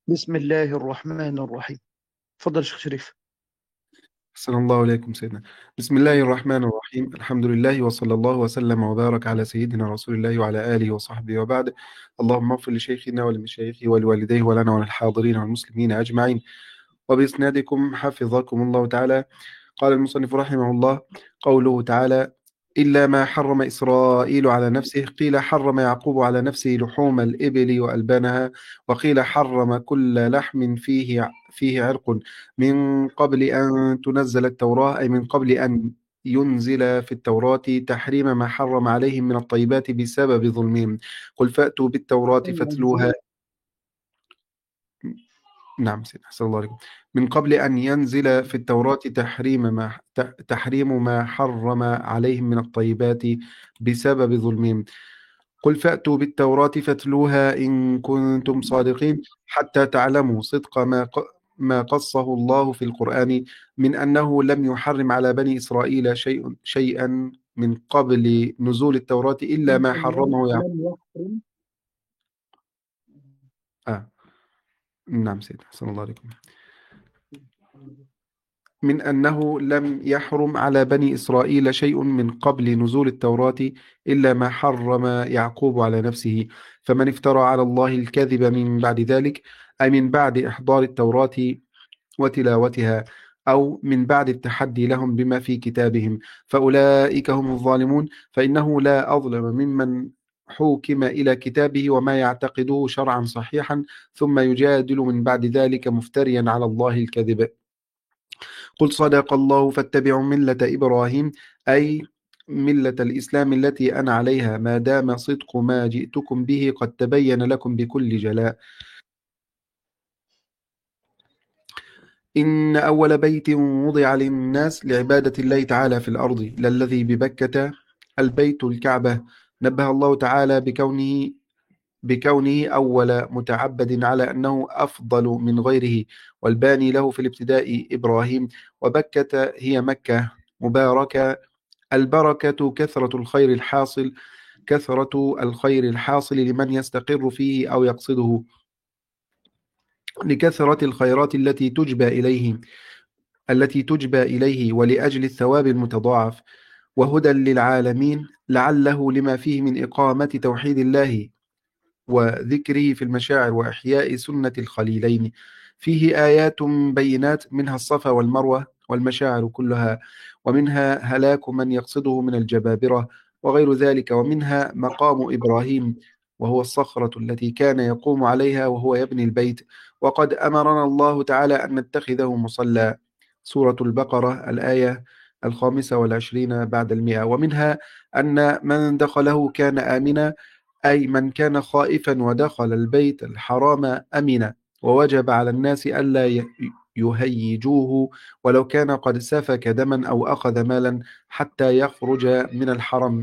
بسم الله الرحمن الرحيم. تفضل شيخ شريف. أحسن الله عليكم سيدنا. بسم الله الرحمن الرحيم، الحمد لله وصلى الله وسلم وبارك على سيدنا رسول الله وعلى آله وصحبه وبعد. اللهم اغفر لشيخنا ولمشايخه ولوالديه ولنا وللحاضرين والمسلمين أجمعين. وبإسنادكم حفظكم الله تعالى. قال المصنف رحمه الله: قوله تعالى: إلا ما حرم إسرائيل على نفسه. قيل حرم يعقوب على نفسه لحوم الإبل وألبانها، وقيل حرم كل لحم فيه عرق، من قبل أن تنزل التوراة، أي من قبل أن ينزل في التوراة تحريم ما حرم عليهم من الطيبات بسبب ظلمهم. قل فأتوا بالتوراة فاتلوها. نعم سيدي، أحسن الله عليكم. من قبل أن ينزل في التوراة تحريم ما حرم عليهم من الطيبات بسبب ظلمهم. قل فأتوا بالتوراة فاتلوها إن كنتم صادقين، حتى تعلموا صدق ما قصه الله في القرآن من أنه لم يحرم على بني إسرائيل شيئا من قبل نزول التوراة إلا ما حرمه يعقوب. لم يحرم. آه. نعم سيدي، أحسن الله عليكم. من أنه لم يحرم على بني إسرائيل شيء من قبل نزول التوراة إلا ما حرم يعقوب على نفسه. فمن افترى على الله الكذب من بعد ذلك، أي من بعد إحضار التوراة وتلاوتها، أو من بعد التحدي لهم بما في كتابهم، فأولئك هم الظالمون. فإنه لا أظلم ممن حوكم إلى كتابه وما يعتقده شرعا صحيحا، ثم يجادل من بعد ذلك مفتريا على الله الكذب. قل صدق الله فاتبعوا ملة إبراهيم، أي ملة الإسلام التي أنا عليها، ما دام صدق ما جئتكم به قد تبين لكم بكل جلاء. إن أول بيت وضع للناس لعبادة الله تعالى في الأرض للذي ببكة، البيت الكعبة. نبه الله تعالى بكونه أول متعبد على أنه أفضل من غيره، والباني له في الابتداء إبراهيم. وبكة هي مكة مباركة. البركة كثرة الخير الحاصل لمن يستقر فيه أو يقصده، لكثرة الخيرات التي تجبى إليه ولأجل الثواب المتضاعف، وهدى للعالمين لعله لما فيه من إقامة توحيد الله وذكره في المشاعر وإحياء سنة الخليلين. فيه آيات بينات، منها الصفا والمروة والمشاعر كلها، ومنها هلاك من يقصده من الجبابرة وغير ذلك، ومنها مقام إبراهيم، وهو الصخرة التي كان يقوم عليها وهو يبني البيت. وقد أمرنا الله تعالى أن نتخذه مصلى. سورة البقرة الآية 25 بعد 100. ومنها أن من دخله كان آمنا، أي من كان خائفا ودخل البيت الحرام أمنا، ووجب على الناس ألا يهيجوه ولو كان قد سفك دما أو أخذ مالا حتى يخرج من الحرم.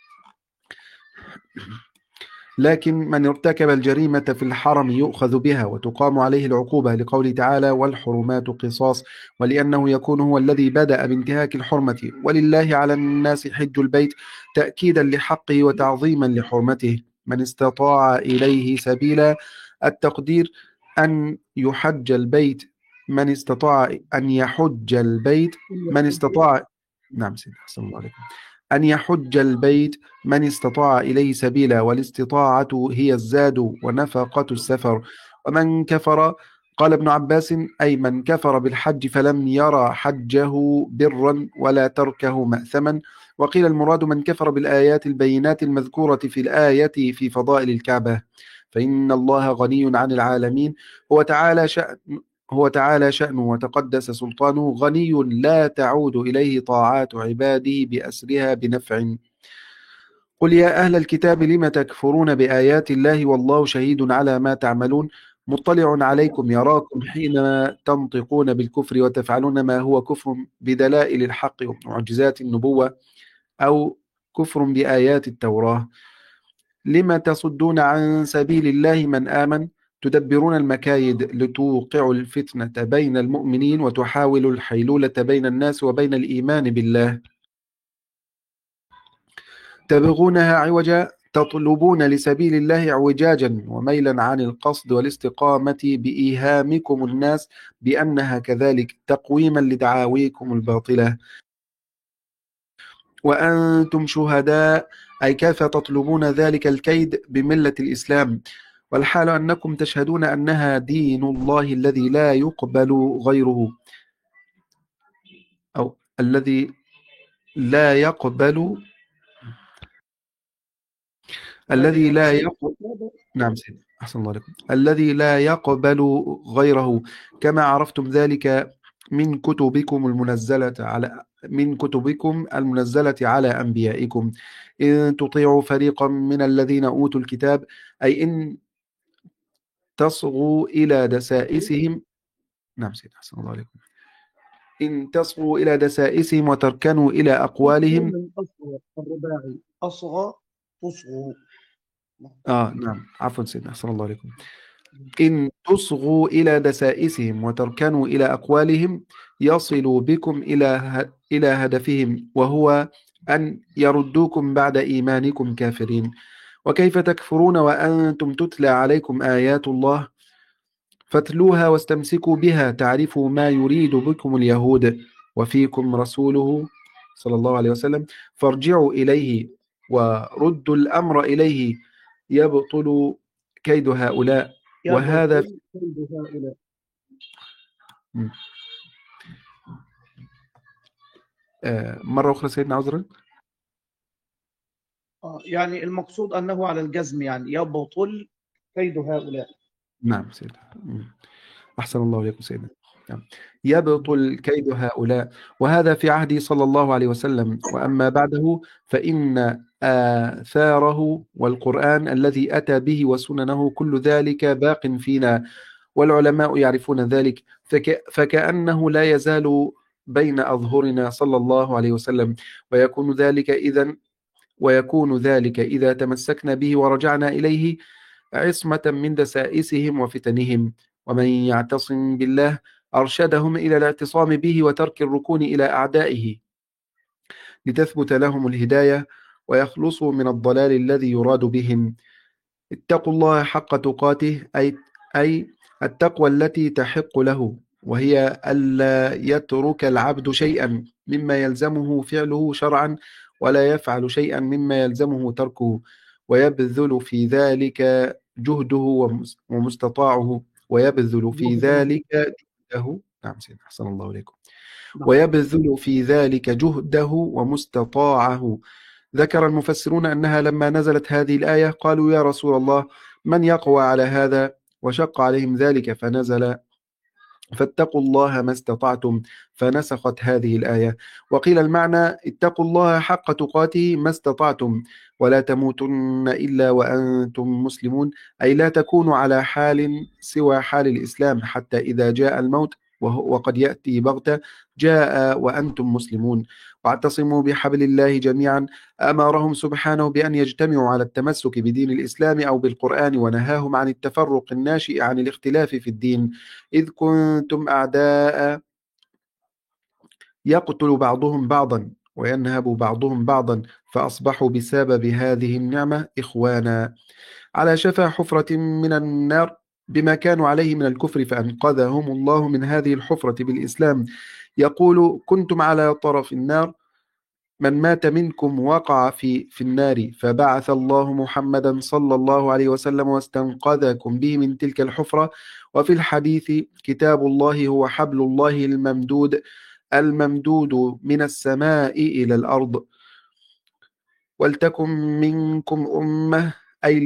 لكن من ارتكب الجريمة في الحرم يؤخذ بها وتقام عليه العقوبة، لقوله تعالى: والحرمات قصاص، ولأنه يكون هو الذي بدأ بانتهاك الحرمة. ولله على الناس حج البيت، تأكيدا لحقه وتعظيما لحرمته، من استطاع إليه سبيلا. التقدير أن يحج البيت، من استطاع أن يحج البيت، من استطاع. نعم سيدي، أحسن الله عليكم. أن يحج البيت من استطاع إليه سبيلا، والاستطاعة هي الزاد ونفقة السفر. ومن كفر، قال ابن عباس: أي من كفر بالحج فلم يرى حجه برا ولا تركه مأثما. وقيل المراد من كفر بالآيات البينات المذكورة في الآية في فضائل الكعبة، فإن الله غني عن العالمين. هو تعالى شأن هو تعالى شأنه وتقدس سلطانه، غني لا تعود إليه طاعات عباده بأسرها بنفع. قل يا أهل الكتاب لم تكفرون بآيات الله والله شهيد على ما تعملون، مطلع عليكم يراكم حين تنطقون بالكفر وتفعلون ما هو كفر بدلائل الحق ومعجزات النبوة، أو كفر بآيات التوراة. لم تصدون عن سبيل الله من آمن، تدبرون المكايد لتوقعوا الفتنة بين المؤمنين وتحاولوا الحيلولة بين الناس وبين الإيمان بالله، تبغونها عوجا، تطلبون لسبيل الله اعوجاجا وميلا عن القصد والاستقامة بإيهامكم الناس بأنها كذلك تقويما لدعاويكم الباطلة وأنتم شهداء، أي كيف تطلبون ذلك الكيد بملة الإسلام والحال أنكم تشهدون أنها دين الله الذي لا يقبل غيره، أو الذي لا يقبل الذي لا يقبل نعم سيدي أحسن الله عليكم، الذي لا يقبل غيره، كما عرفتم ذلك من كتبكم المنزلة على أنبيائكم، إن تطيعوا فريقا من الذين أوتوا الكتاب، أي إن تصغوا إلى دسائسهم. نعم سيدي أحسن الله عليكم. إن تصغوا إلى دسائسهم وتركنوا إلى أقوالهم. من أصغى الرباعي أصغى تصغوا. نعم عفوا سيدنا أحسن الله عليكم. إن تصغوا إلى دسائسهم وتركنوا إلى أقوالهم يصلوا بكم إلى هدفهم، وهو أن يردوكم بعد إيمانكم كافرين. وكيف تكفرون وأنتم تتلى عليكم آيات الله؟ فاتلوها واستمسكوا بها تعرفوا ما يريد بكم اليهود وفيكم رسوله صلى الله عليه وسلم، فارجعوا إليه وردوا الأمر إليه يبطل كيد هؤلاء. وهذا كيد هؤلاء. مرة أخرى سيدنا عذرا. يعني المقصود أنه على الجزم، يعني يبطل كيد هؤلاء. نعم سيدنا أحسن الله إليكم سيدنا. يبطل كيد هؤلاء، وهذا في عهده صلى الله عليه وسلم، وأما بعده فإن آثاره والقرآن الذي أتى به وسننه كل ذلك باق فينا، والعلماء يعرفون ذلك، فكأنه لا يزال بين أظهرنا صلى الله عليه وسلم، ويكون ذلك إذا تمسكنا به ورجعنا إليه عصمة من دسائسهم وفتنهم. ومن يعتصم بالله أرشدهم إلى الاعتصام به وترك الركون إلى أعدائه لتثبت لهم الهداية ويخلصوا من الضلال الذي يراد بهم. اتقوا الله حق تقاته، أي التقوى التي تحق له، وهي ألا يترك العبد شيئا مما يلزمه فعله شرعا ولا يفعل شيئا مما يلزمه تركه، ويبذل في ذلك جهده ومستطاعه ويبذل في ذلك جهده. نعم سيدنا أحسن الله إليكم. ويبذل في ذلك جهده ومستطاعه. ذكر المفسرون أنها لما نزلت هذه الآية قالوا يا رسول الله من يقوى على هذا، وشق عليهم ذلك فنزل فاتقوا الله ما استطعتم، فنسخت هذه الآية. وقيل المعنى اتقوا الله حق تقاته ما استطعتم ولا تموتن إلا وأنتم مسلمون، أي لا تكونوا على حال سوى حال الإسلام حتى إذا جاء الموت وقد يأتي بغتة جاء وأنتم مسلمون. واعتصموا بحبل الله جميعا، أمرهم سبحانه بأن يجتمعوا على التمسك بدين الإسلام أو بالقرآن، ونهاهم عن التفرق الناشئ عن الاختلاف في الدين، إذ كنتم أعداء يقتل بعضهم بعضا وينهب بعضهم بعضا، فأصبحوا بسبب هذه النعمة إخوانا على شفا حفرة من النار بما كانوا عليه من الكفر، فأنقذهم الله من هذه الحفرة بالإسلام. يقول كنتم على طرف النار، من مات منكم وقع في النار، فبعث الله محمدا صلى الله عليه وسلم واستنقذكم به من تلك الحفرة. وفي الحديث كتاب الله هو حبل الله الممدود من السماء إلى الأرض. ولتكن منكم أمة، أي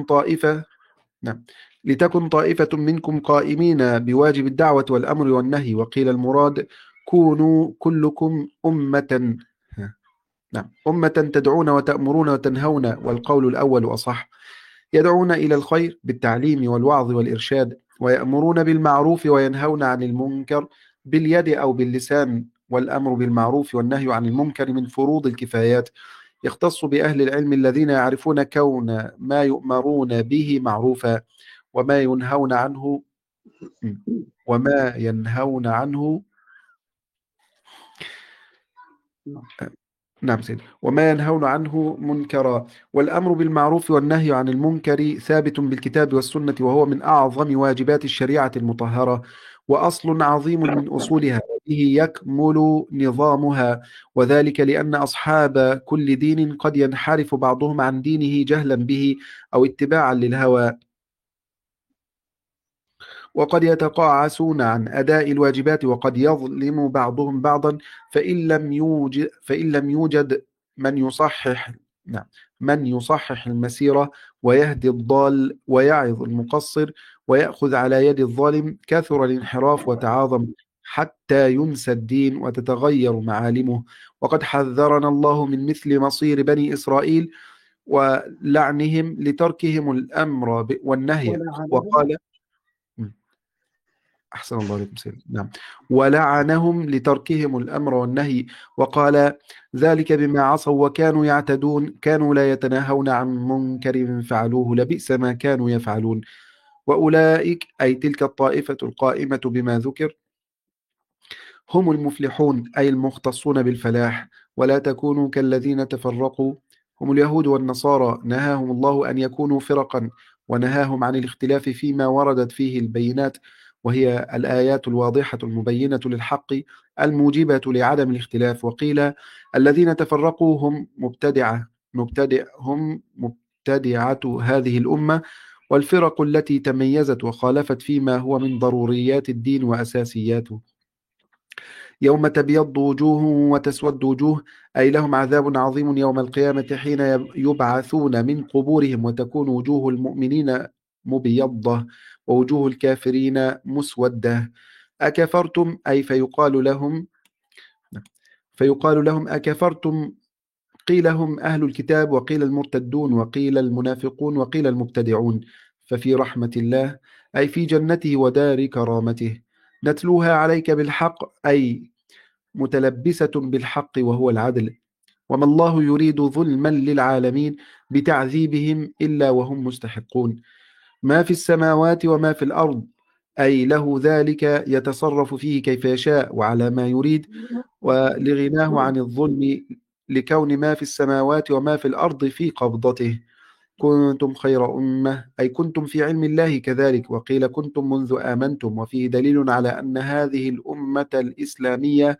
لتكن طائفة منكم قائمين بواجب الدعوة والأمر والنهي. وقيل المراد كونوا كلكم أمة، أمة تدعون وتأمرون وتنهون، والقول الأول أصح. يدعون إلى الخير بالتعليم والوعظ والإرشاد، ويأمرون بالمعروف وينهون عن المنكر باليد أو باللسان. والأمر بالمعروف والنهي عن المنكر من فروض الكفايات، يختص بأهل العلم الذين يعرفون كون ما يؤمرون به معروفا وما ينهون عنه نعم سيدي. وما ينهون عنه منكرا. والأمر بالمعروف والنهي عن المنكر ثابت بالكتاب والسنة، وهو من أعظم واجبات الشريعة المطهرة، وأصل عظيم من أصولها، وبه يكمل نظامها. وذلك لأن أصحاب كل دين قد ينحرف بعضهم عن دينه جهلا به أو اتباعا للهوى، وقد يتقاعسون عن أداء الواجبات، وقد يظلم بعضهم بعضا، فإن لم يوجد من يصحح، نعم، من يصحح المسيرة ويهدي الضال ويعظ المقصر ويأخذ على يد الظالم، كثر الانحراف وتعاظم حتى ينسى الدين وتتغير معالمه. وقد حذرنا الله من مثل مصير بني إسرائيل ولعنهم لتركهم الأمر والنهي، ولعنهم. وقال: أحسن الله عليكم سيدي. نعم. ولعنهم لتركهم الأمر والنهي، وقال: ذلك بما عصوا وكانوا يعتدون، كانوا لا يتناهون عن منكر فعلوه، لبئس ما كانوا يفعلون. وأولئك، أي تلك الطائفة القائمة بما ذكر، هم المفلحون، أي المختصون بالفلاح. ولا تكونوا كالذين تفرقوا، هم اليهود والنصارى، نهاهم الله أن يكونوا فرقا، ونهاهم عن الاختلاف فيما وردت فيه البينات، وهي الآيات الواضحة المبينة للحق الموجبة لعدم الاختلاف. وقيل: الذين تفرقوا هم مبتدعة هذه الأمة، والفرق التي تميزت وخالفت فيما هو من ضروريات الدين وأساسياته. يوم تبيض وجوه وتسود وجوه، أي لهم عذاب عظيم يوم القيامة حين يبعثون من قبورهم، وتكون وجوه المؤمنين مبيضة ووجوه الكافرين مسودة. أكفرتم، أي فيقال لهم أكفرتم. قيل هم أهل الكتاب، وقيل المرتدون، وقيل المنافقون، وقيل المبتدعون. ففي رحمة الله، أي في جنته ودار كرامته. نتلوها عليك بالحق، أي متلبسة بالحق وهو العدل. وما الله يريد ظلما للعالمين بتعذيبهم إلا وهم مستحقون. ما في السماوات وما في الأرض، أي له ذلك يتصرف فيه كيف يشاء وعلى ما يريد، ولغناه عن الظلم، لكون ما في السماوات وما في الأرض في قبضته. كنتم خير أمة، أي كنتم في علم الله كذلك. وقيل كنتم منذ آمنتم، وفيه دليل على أن هذه الأمة الإسلامية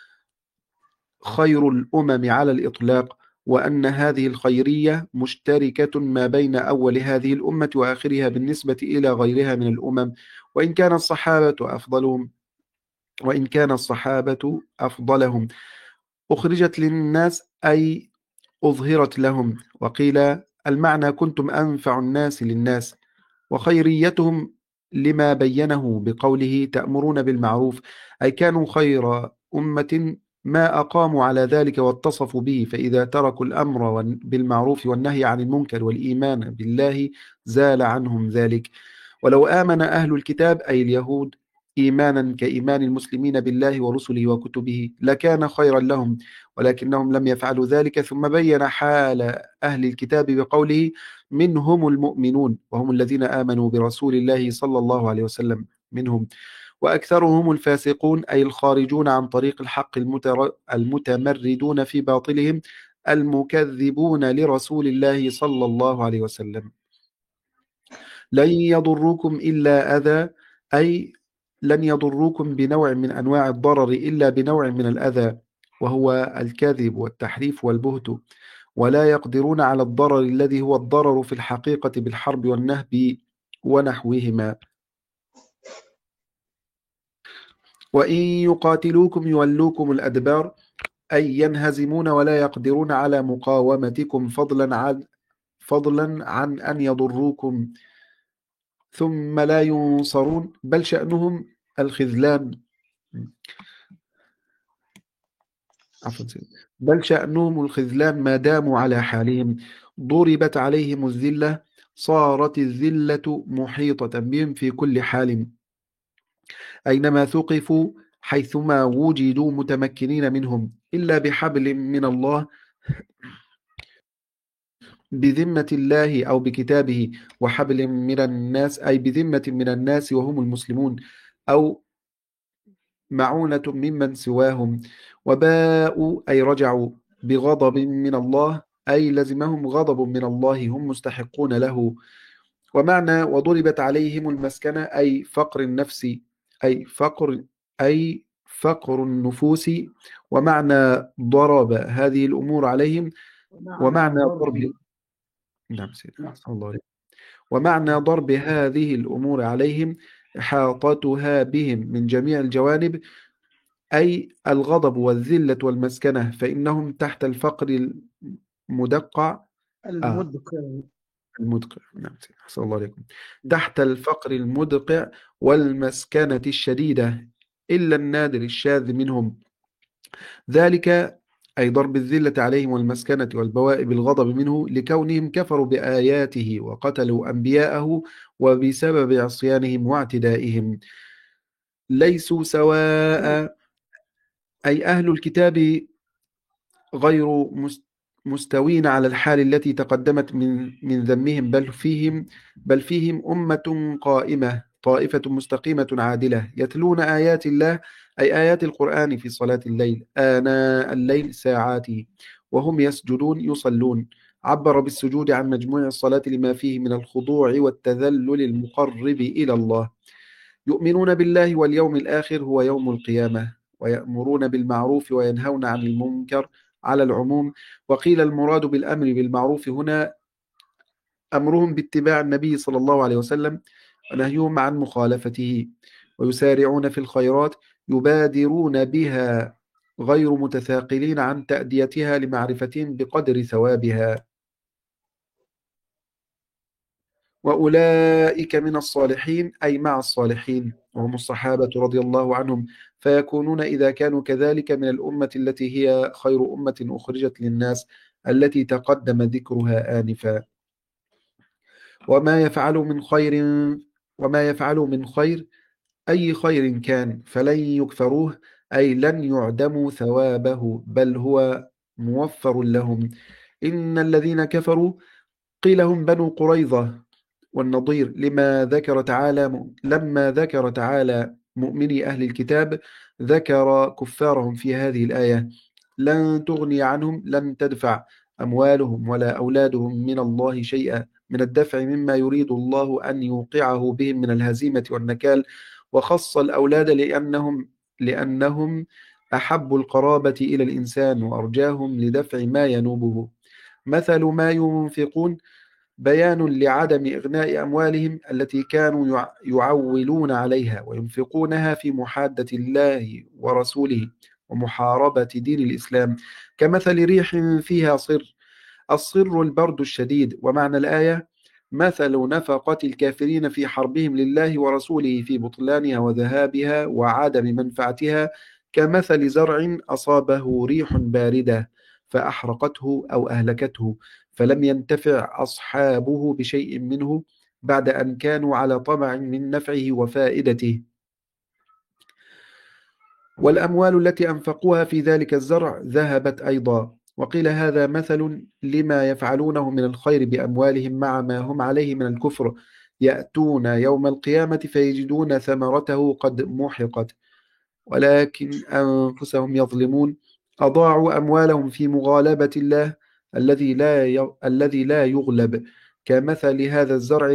خير الأمم على الإطلاق، وأن هذه الخيرية مشتركة ما بين أول هذه الأمة وآخرها بالنسبة إلى غيرها من الأمم. وإن كان الصحابة أفضلهم وإن كان الصحابة أفضلهم أخرجت للناس، أي أظهرت لهم. وقيل المعنى كنتم أنفع الناس للناس، وخيريتهم لما بينه بقوله تأمرون بالمعروف، أي كانوا خير أمة ما أقاموا على ذلك واتصفوا به. فإذا تركوا الأمر بالمعروف والنهي عن المنكر والإيمان بالله زال عنهم ذلك. ولو آمن أهل الكتاب، أي اليهود، إيمانا كإيمان المسلمين بالله ورسله وكتبه لكان خيرا لهم، ولكنهم لم يفعلوا ذلك. ثم بين حال أهل الكتاب بقوله منهم المؤمنون، وهم الذين آمنوا برسول الله صلى الله عليه وسلم منهم، وأكثرهم الفاسقون، أي الخارجون عن طريق الحق المتمردون في باطلهم، المكذبون لرسول الله صلى الله عليه وسلم. لن يضروكم إلا أذى، أي لن يضروكم بنوع من أنواع الضرر إلا بنوع من الأذى، وهو الكذب والتحريف والبهت، ولا يقدرون على الضرر الذي هو الضرر في الحقيقة بالحرب والنهب ونحوهما. وإن يقاتلوكم يولوكم الأدبار، أي ينهزمون ولا يقدرون على مقاومتكم، فضلا عن أن يضروكم، ثم لا ينصرون، بل شأنهم الخذلان. عفوا سيدي. بل شأنهم الخذلان ما داموا على حالهم. ضربت عليهم الذلة، صارت الذلة محيطة بهم في كل حال، أينما ثقفوا، حيثما وجدوا متمكنين منهم، إلا بحبل من الله، بذمة الله أو بكتابه، وحبل من الناس، أي بذمة من الناس وهم المسلمون، أو معونة ممن سواهم. وباءوا، أي رجعوا بغضب من الله أي لزمهم غضب من الله هم مستحقون له. ومعنى وضربت عليهم المسكنة أي فقر النفس، أي فقر أي فقر النفوس. ومعنى ضرب هذه الأمور عليهم، ومعنى ومعنى ضرب، ضرب. نعم سيدي نعم. أحسن الله عليك. ومعنى ضرب هذه الأمور عليهم إحاطتها بهم من جميع الجوانب، أي الغضب والذلة والمسكنة، فإنهم تحت الفقر المدقع. المدقع. المدقع، نعم سيدي أحسن الله عليكم. تحت الفقر المدقع والمسكنة الشديدة، إلا النادر الشاذ منهم. ذلك أي ضرب الذلة عليهم والمسكنة والبواء بالغضب منه لكونهم كفروا بآياته وقتلوا أنبياءه وبسبب عصيانهم واعتدائهم. ليسوا سواء أي أهل الكتاب غير مستوين على الحال التي تقدمت من ذمهم، بل فيهم أمة قائمة طائفة مستقيمة عادلة يتلون آيات الله أي آيات القرآن في صلاة الليل آناء الليل ساعاته وهم يسجدون يصلون. عبر بالسجود عن مجموع الصلاة لما فيه من الخضوع والتذلل المقرب إلى الله. يؤمنون بالله واليوم الآخر هو يوم القيامة، ويأمرون بالمعروف وينهون عن المنكر على العموم. وقيل المراد بالأمر بالمعروف هنا أمرهم باتباع النبي صلى الله عليه وسلم ونهيهم عن مخالفته. ويسارعون في الخيرات يبادرون بها غير متثاقلين عن تأديتها لمعرفتهم بقدر ثوابها. وأولئك من الصالحين أي مع الصالحين وهم الصحابة رضي الله عنهم، فيكونون إذا كانوا كذلك من الأمة التي هي خير أمة أخرجت للناس التي تقدم ذكرها آنفا. وما يفعلوا من خير وما يفعلوا من خير أي خير كان فلن يكفروه أي لن يعدموا ثوابه بل هو موفر لهم. إن الذين كفروا قيل هم بنو قريظة والنضير لما ذكر تعالى مؤمني أهل الكتاب ذكر كفارهم في هذه الآية. لن تدفع أموالهم ولا أولادهم من الله شيئا من الدفع مما يريد الله أن يوقعه بهم من الهزيمة والنكال. وخص الأولاد لأنهم أحب القرابة إلى الإنسان وأرجاهم لدفع ما ينوبه. مثل ما ينفقون بيان لعدم إغناء أموالهم التي كانوا يعولون عليها وينفقونها في محادة الله ورسوله ومحاربة دين الإسلام، كمثل ريح فيها صر. الصر البرد الشديد. ومعنى الآية مثل نفقة الكافرين في حربهم لله ورسوله في بطلانها وذهابها وعدم منفعتها كمثل زرع أصابه ريح باردة فأحرقته أو أهلكته فلم ينتفع أصحابه بشيء منه بعد أن كانوا على طمع من نفعه وفائدته. والأموال التي أنفقوها في ذلك الزرع ذهبت أيضا. وقيل هذا مثل لما يفعلونه من الخير بأموالهم مع ما هم عليه من الكفر، يأتون يوم القيامة فيجدون ثمرته قد محقت ولكن أنفسهم يظلمون. أضاعوا أموالهم في مغالبة الله الذي لا يغلب، كمثل هذا الزرع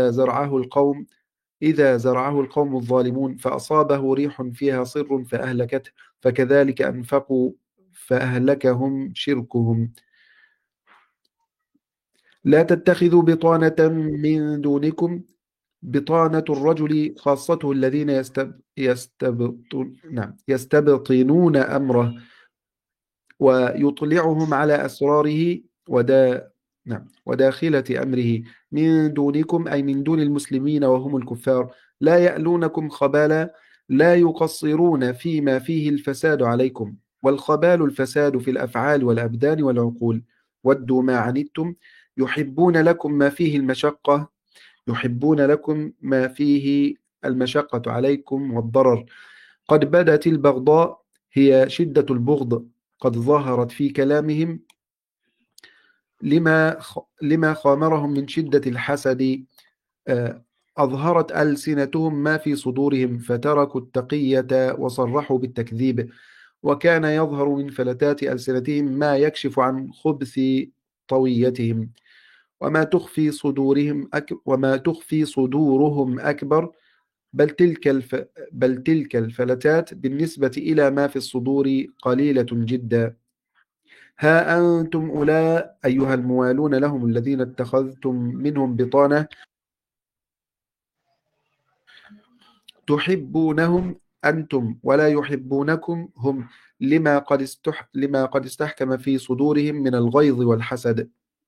إذا زرعه القوم الظالمون فأصابه ريح فيها صر فأهلكته فكذلك أنفقوا فأهلكهم شركهم. لا تتخذوا بطانة من دونكم. بطانة الرجل خاصته الذين يستبطنون أمره ويطلعهم على أسراره وداخلة أمره من دونكم أي من دون المسلمين وهم الكفار. لا يألونكم خبالا لا يقصرون فيما فيه الفساد عليكم. والخبال الفساد في الأفعال والأبدان والعقول. ودوا ما عنتم يحبون لكم ما فيه المشقة عليكم والضرر. قد بدت البغضاء هي شدة البغض قد ظهرت في كلامهم لما خامرهم من شدة الحسد. أظهرت ألسنتهم ما في صدورهم فتركوا التقية وصرحوا بالتكذيب. وكان يظهر من فلتات ألسنتهم ما يكشف عن خبث طويتهم، وما تخفي صدورهم أكبر. بل تلك الفلتات بالنسبة إلى ما في الصدور قليلة جدا. ها أنتم أولئك أيها الموالون لهم الذين اتخذتم منهم بطانة تحبونهم أنتم ولا يحبونكم هم، لما قد استحكم في صدورهم من الغيظ والحسد،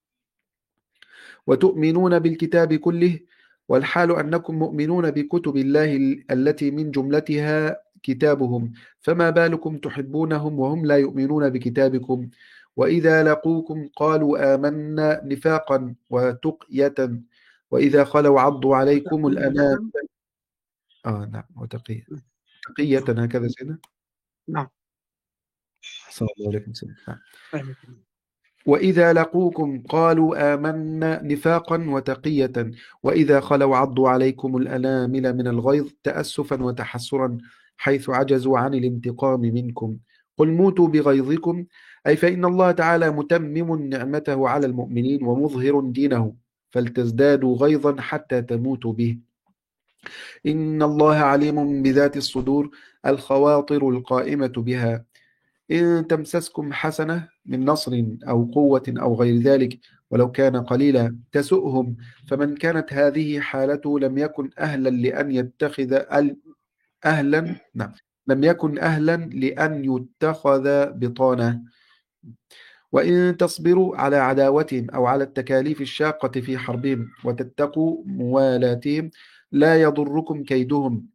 وتؤمنون بالكتاب كله، والحال أنكم مؤمنون بكتب الله التي من جملتها كتابهم، فما بالكم تحبونهم وهم لا يؤمنون بكتابكم. وإذا لقوكم قالوا آمنا نفاقا وتقية، وإذا خلوا عضوا عليكم الأنام. وتقية. نعم، وتقية، تقية هكذا سيدنا. نعم. صلى الله عليه وسلم. نعم. فهمت. وإذا لقوكم قالوا آمنا نفاقا وتقية، وإذا خلوا عضوا عليكم الأنامل من الغيظ تأسفا وتحسرا، حيث عجزوا عن الانتقام منكم. قل موتوا بغيظكم، أي فإن الله تعالى متمم نعمته على المؤمنين ومظهر دينه، فلتزدادوا غيظا حتى تموتوا به. إن الله عليم بذات الصدور، الخواطر القائمة بها. إن تمسسكم حسنة من نصر أو قوة أو غير ذلك ولو كان قليلا تسؤهم، فمن كانت هذه حالته لم يكن أهلا لأن يتخذ أهلا نعم لم يكن أهلا لأن يتخذ بطانة. وإن تصبروا على عداوتهم أو على التكاليف الشاقة في حربهم وتتقوا موالاتهم لا يضركم كيدهم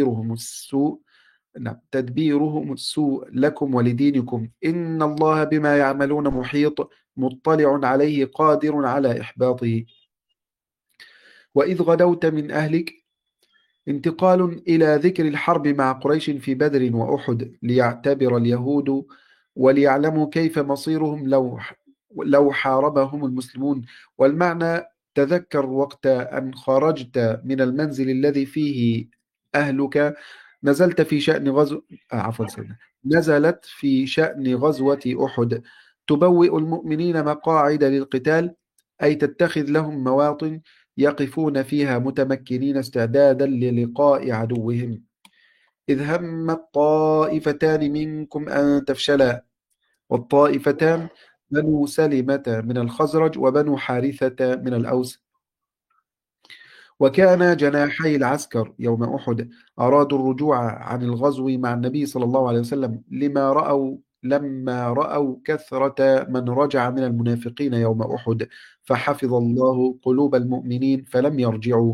تدبيرهم السوء لكم ولدينكم، إن الله بما يعملون محيط مطلع عليه قادر على إحباطه. وإذ غدوت من أهلك، انتقال إلى ذكر الحرب مع قريش في بدر وأحد ليعتبر اليهود وليعلموا كيف مصيرهم لو حاربهم المسلمون. والمعنى تذكر وقت أن خرجت من المنزل الذي فيه أهلك، نزلت في شأن غزو عفوا سيدنا نزلت في شأن غزوة أحد، تبوئ المؤمنين مقاعد للقتال، أي تتخذ لهم مواطن يقفون فيها متمكنين استعدادا للقاء عدوهم. إذ هم الطائفتان منكم أن تفشلا، والطائفتان بنو سلمة من الخزرج وبنو حارثة من الأوس. وكان جناحي العسكر يوم أحد أرادوا الرجوع عن الغزو مع النبي صلى الله عليه وسلم لما رأوا كثرة من رجع من المنافقين يوم أحد، فحفظ الله قلوب المؤمنين فلم يرجعوا.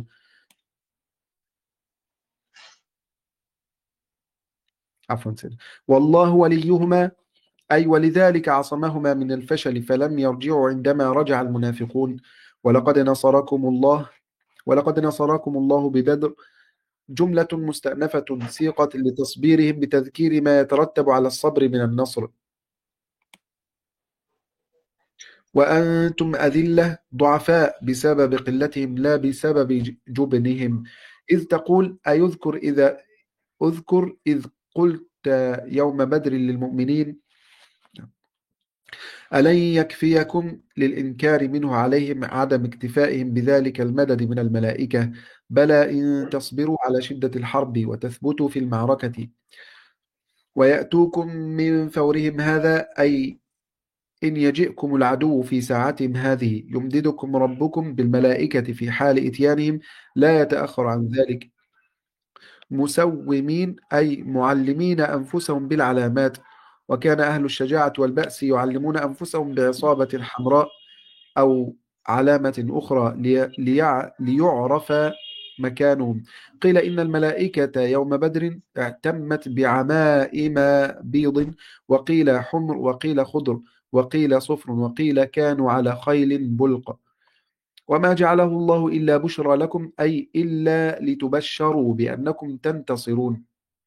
عفوا سيدي. والله وليهما، أي ولذلك عصمهما من الفشل فلم يرجعوا عندما رجع المنافقون. ولقد نصركم الله ولقد نصركم الله ببدر، جملة مستأنفة سيقت لتصبيرهم بتذكير ما يترتب على الصبر من النصر. وأنتم أذلة ضعفاء بسبب قلتهم لا بسبب جبنهم. إذ تقول أذكر إذ قلت يوم بدر للمؤمنين ألن يكفيكم للإنكار منه عليهم عدم اكتفائهم بذلك المدد من الملائكة، بلى إن تصبروا على شدة الحرب وتثبتوا في المعركة ويأتوكم من فورهم هذا، أي إن يجئكم العدو في ساعتهم هذه يمددكم ربكم بالملائكة في حال إتيانهم، لا يتأخر عن ذلك، مسومين أي معلمين أنفسهم بالعلامات. وكان أهل الشجاعة والبأس يعلمون أنفسهم بعصابة حمراء أو علامة أخرى ليعرف مكانهم. قيل إن الملائكة يوم بدر اعتمت بعمائم بيض، وقيل حمر، وقيل خضر، وقيل صفر، وقيل كانوا على خيل بلق. وما جعله الله إلا بشرى لكم، أي إلا لتبشروا بأنكم تنتصرون،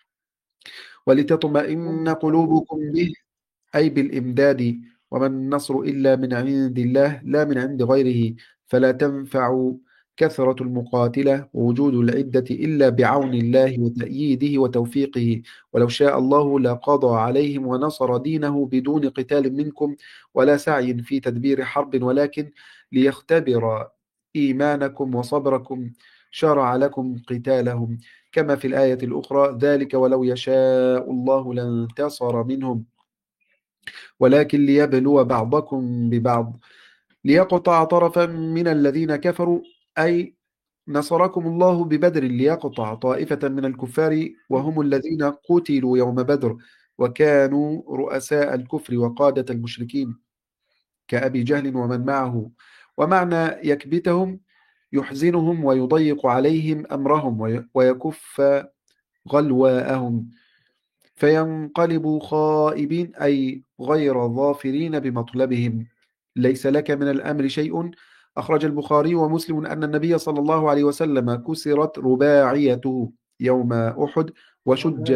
ولتطمئن قلوبكم به، أي بالإمداد. وما النصر إلا من عند الله لا من عند غيره، كثرة المقاتلة ووجود العدة إلا بعون الله وتأييده وتوفيقه، ولو شاء الله لقضى عليهم ونصر دينه بدون قتال منكم ولا سعي في تدبير حرب، ولكن ليختبر إيمانكم وصبركم شرع لكم قتالهم، كما في الآية الأخرى: ذلك ولو يشاء الله لانتصر منهم ولكن ليبلو بعضكم ببعض ليقطع طرفا من الذين كفروا، أي نصركم الله ببدر ليقطع طائفة من الكفار وهم الذين قتلوا يوم بدر وكانوا رؤساء الكفر وقادة المشركين كأبي جهل ومن معه. ومعنى يكبتهم يحزنهم ويضيق عليهم أمرهم ويكف غلواءهم فينقلبوا خائبين، أي غير ظافرين بمطلبهم. ليس لك من الأمر شيء. أخرج البخاري ومسلم أن النبي صلى الله عليه وسلم كسرت رباعيته يوم أحد وشج.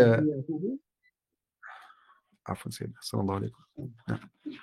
عفوا سيدنا صلى الله عليه وسلم. نعم.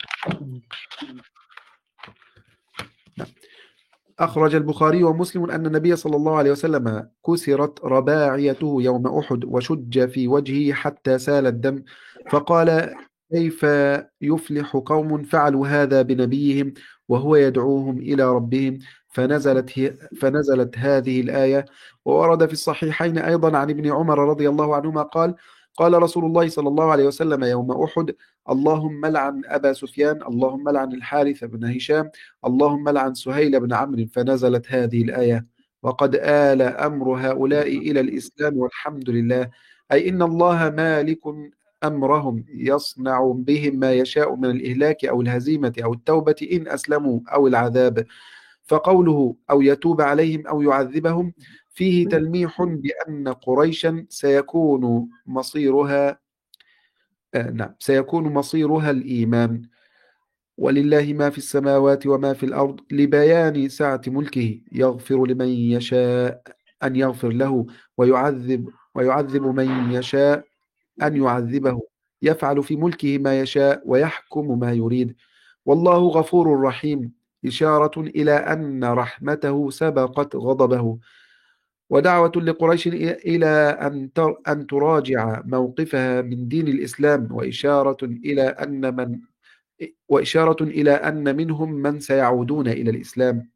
نعم. أخرج البخاري ومسلم أن النبي صلى الله عليه وسلم كسرت رباعيته يوم أحد وشج في وجهه حتى سال الدم، فقال: كيف يفلح قوم فعلوا هذا بنبيهم وهو يدعوهم إلى ربهم؟ فنزلت هذه الآية. وورد في الصحيحين أيضا عن ابن عمر رضي الله عنهما قال: قال رسول الله صلى الله عليه وسلم يوم أحد: اللهم لعن أبا سفيان، اللهم لعن الحارث بن هشام، اللهم لعن سهيل بن عمرو. فنزلت هذه الآية: وقد آل أمر هؤلاء إلى الإسلام والحمد لله، أي إن الله مالك أمرهم يصنع بهم ما يشاء من الإهلاك أو الهزيمة أو التوبة إن أسلموا أو العذاب. فقوله أو يتوب عليهم أو يعذبهم فيه تلميح بأن قريشا سيكون مصيرها الإيمان. ولله ما في السماوات وما في الأرض لبيان سعة ملكه، يغفر لمن يشاء أن يغفر له ويعذب من يشاء أن يعذبه، يفعل في ملكه ما يشاء ويحكم ما يريد، والله غفور رحيم، إشارة إلى أن رحمته سبقت غضبه، ودعوة لقريش إلى أن تراجع موقفها من دين الإسلام، وإشارة إلى أن منهم من سيعودون إلى الإسلام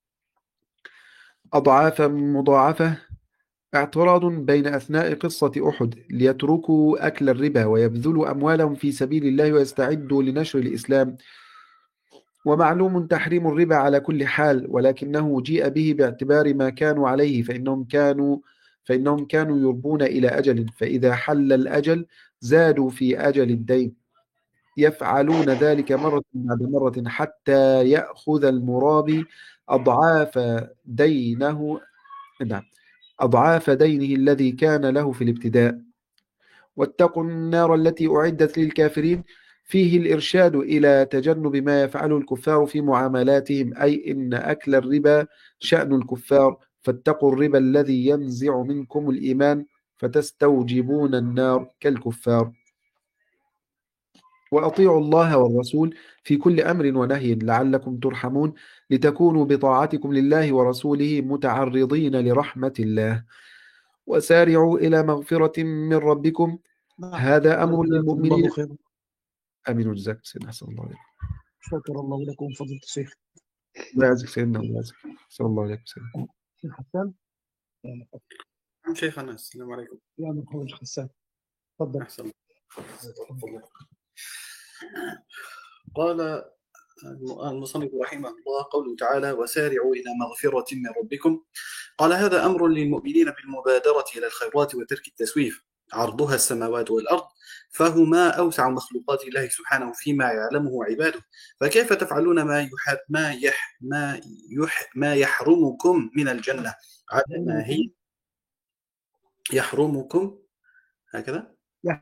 أضعافا مضاعفة. اعتراض بين أثناء قصة أحد ليتركوا أكل الربا ويبذلوا أموالهم في سبيل الله ويستعدوا لنشر الإسلام. ومعلوم تحريم الربا على كل حال، ولكنه جيء به باعتبار ما كانوا عليه، فإنهم كانوا يربون إلى أجل، فإذا حل الأجل زادوا في أجل الدين، يفعلون ذلك مرة بعد مرة حتى يأخذ المرابي أضعاف دينه نعم أضعاف دينه الذي كان له في الابتداء. واتقوا النار التي أعدت للكافرين فيه الإرشاد إلى تجنب ما يفعله الكفار في معاملاتهم، أي إن أكل الربا شأن الكفار، فاتقوا الربا الذي ينزع منكم الإيمان فتستوجبون النار كالكفار. وأطيعوا الله والرسول في كل أمر ونهي لعلكم ترحمون، لتكونوا بطاعتكم لله ورسوله متعرضين لرحمة الله. وسارعوا إلى مغفرة من ربكم، هذا أمر جزاكم الله للمؤمنين. خيرا. أمين جزاك سيدنا، أحسن الله عليكم. شكر الله لكم فضيلة الشيخ. الله يعزك سيدنا، الله يعزك. أحسن الله عليكم سيدنا. شيخ حسان. يا مرحبا. شيخنا السلام عليكم. يا مرحبا شيخ حسان، تفضل. أحسن. قال المصنف رحمه الله قوله تعالى: وسارعوا إلى مغفرة من ربكم. قال: هذا أمر للمؤمنين بالمبادرة إلى الخيرات وترك التسويف، عرضها السماوات والأرض، فهما أوسع مخلوقات الله سبحانه فيما يعلمه عباده، فكيف تفعلون ما يحرمكم من الجنة على ما هي يحرمكم هكذا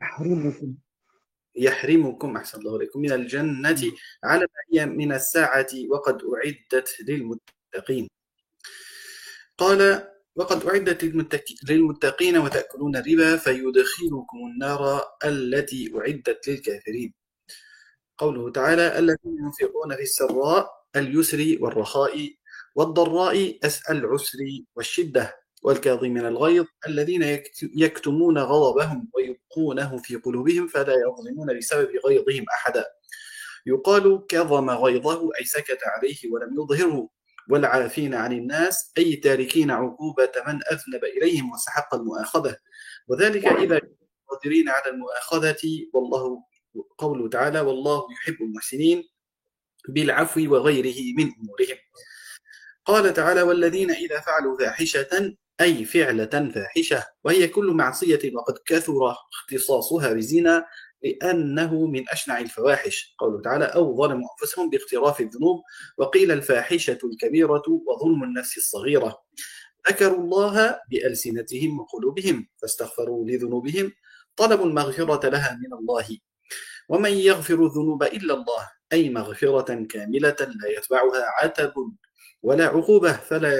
يحرمكم أحسن الله عليكم من الجنة على ما هي من الساعة وقد أعدت للمتقين. قال: وقد أعدت للمتقين وتأكلون الربا فيدخلكم النار التي أعدت للكافرين. قوله تعالى: الذين ينفقون في السراء اليسر والرخاء والضراء العسر والشدة، والكاظمين الغيظ الذين يكتمون غضبهم ويبقونه في قلوبهم فلا يظلمون بسبب غيظهم أحدا. يقال كظم غيظه أي سكت عليه ولم يظهره. والعافين عن الناس أي تاركين عقوبة من أذنب إليهم واستحق المؤاخذة، وذلك إذا قادرين على المؤاخذة. والله قوله تعالى والله يحب المحسنين بالعفو وغيره من أمورهم. قال تعالى والذين إذا فعلوا فاحشة أي فعلة فاحشة، وهي كل معصية وقد كثر اختصاصها بزنا لأنه من أشنع الفواحش. قوله تعالى أو ظلموا أنفسهم باقتراف الذنوب، وقيل الفاحشة الكبيرة وظلم النفس الصغيرة. ذكروا الله بألسنتهم وقلوبهم فاستغفروا لذنوبهم، طلبوا المغفرة لها من الله. ومن يغفر الذنوب إلا الله أي مغفرة كاملة لا يتبعها عتب ولا عقوبة،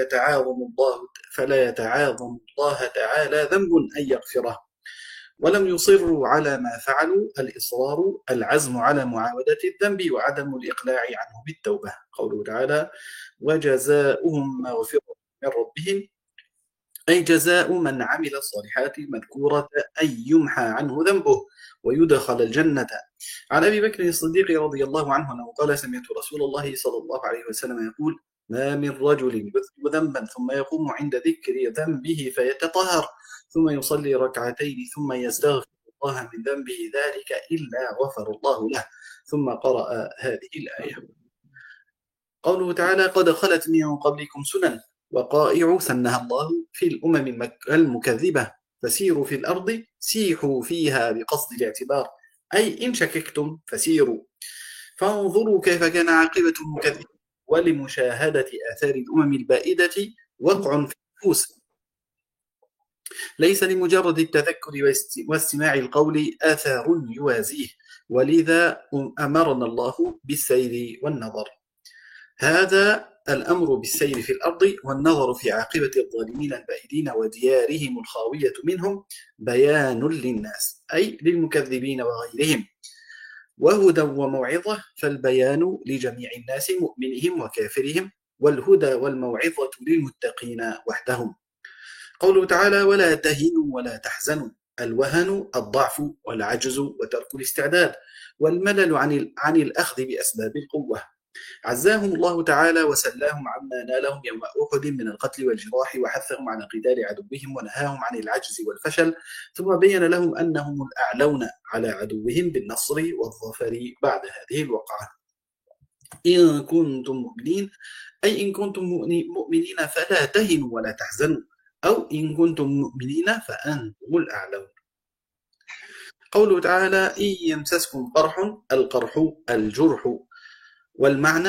فلا يتعاظم الله تعالى ذنب أن يغفره. ولم يصروا على ما فعلوا، الإصرار العزم على معاودة الذنب وعدم الإقلاع عنه بالتوبة. قوله تعالى وجزاؤهم مغفرة من ربهم أي جزاء من عمل الصالحات المذكورة أي يمحى عنه ذنبه ويدخل الجنة. عن أبي بكر الصديق رضي الله عنه أنه قال سمعت رسول الله صلى الله عليه وسلم يقول ما من رجل يذنب ذنبا ثم يقوم عند ذكر ذنبه فيتطهر ثم يصلي ركعتين ثم يستغفر الله من ذنبه ذلك إلا غفر الله له. ثم قرأ هذه الآية. قوله تعالى قد خلت من قبلكم سنن وقائع سنها الله في الأمم المكذبة فسيروا في الأرض سيحوا فيها بقصد الاعتبار أي إن شككتم فسيروا فانظروا كيف كان عاقبة المكذبين. ولمشاهدة آثار الأمم البائدة وقع في النفوس ليس لمجرد التذكر واستماع القول آثار يوازيه، ولذا أمرنا الله بالسير والنظر. هذا الأمر بالسير في الأرض والنظر في عاقبة الظالمين البائدين وديارهم الخاوية منهم بيان للناس أي للمكذبين وغيرهم، وهدى وموعظة، فالبيان لجميع الناس مؤمنهم وكافرهم، والهدى والموعظة للمتقين وحدهم. قوله تعالى ولا تهنوا ولا تحزنوا، الوهن الضعف والعجز وترك الاستعداد والملل عن الأخذ بأسباب القوة. عزاهم الله تعالى وسلاهم عما نالهم يوم أحد من القتل والجراح، وحثهم على قتال عدوهم ونهاهم عن العجز والفشل، ثم بين لهم أنهم الأعلون على عدوهم بالنصر والظفر بعد هذه الوقعة. إن كنتم مؤمنين أي إن كنتم مؤمنين فلا تهنوا ولا تحزنوا، أو إن كنتم مؤمنين فأنتم الأعلون. قوله تعالى إن يمسسكم قرح، القرح الجرح، والمعنى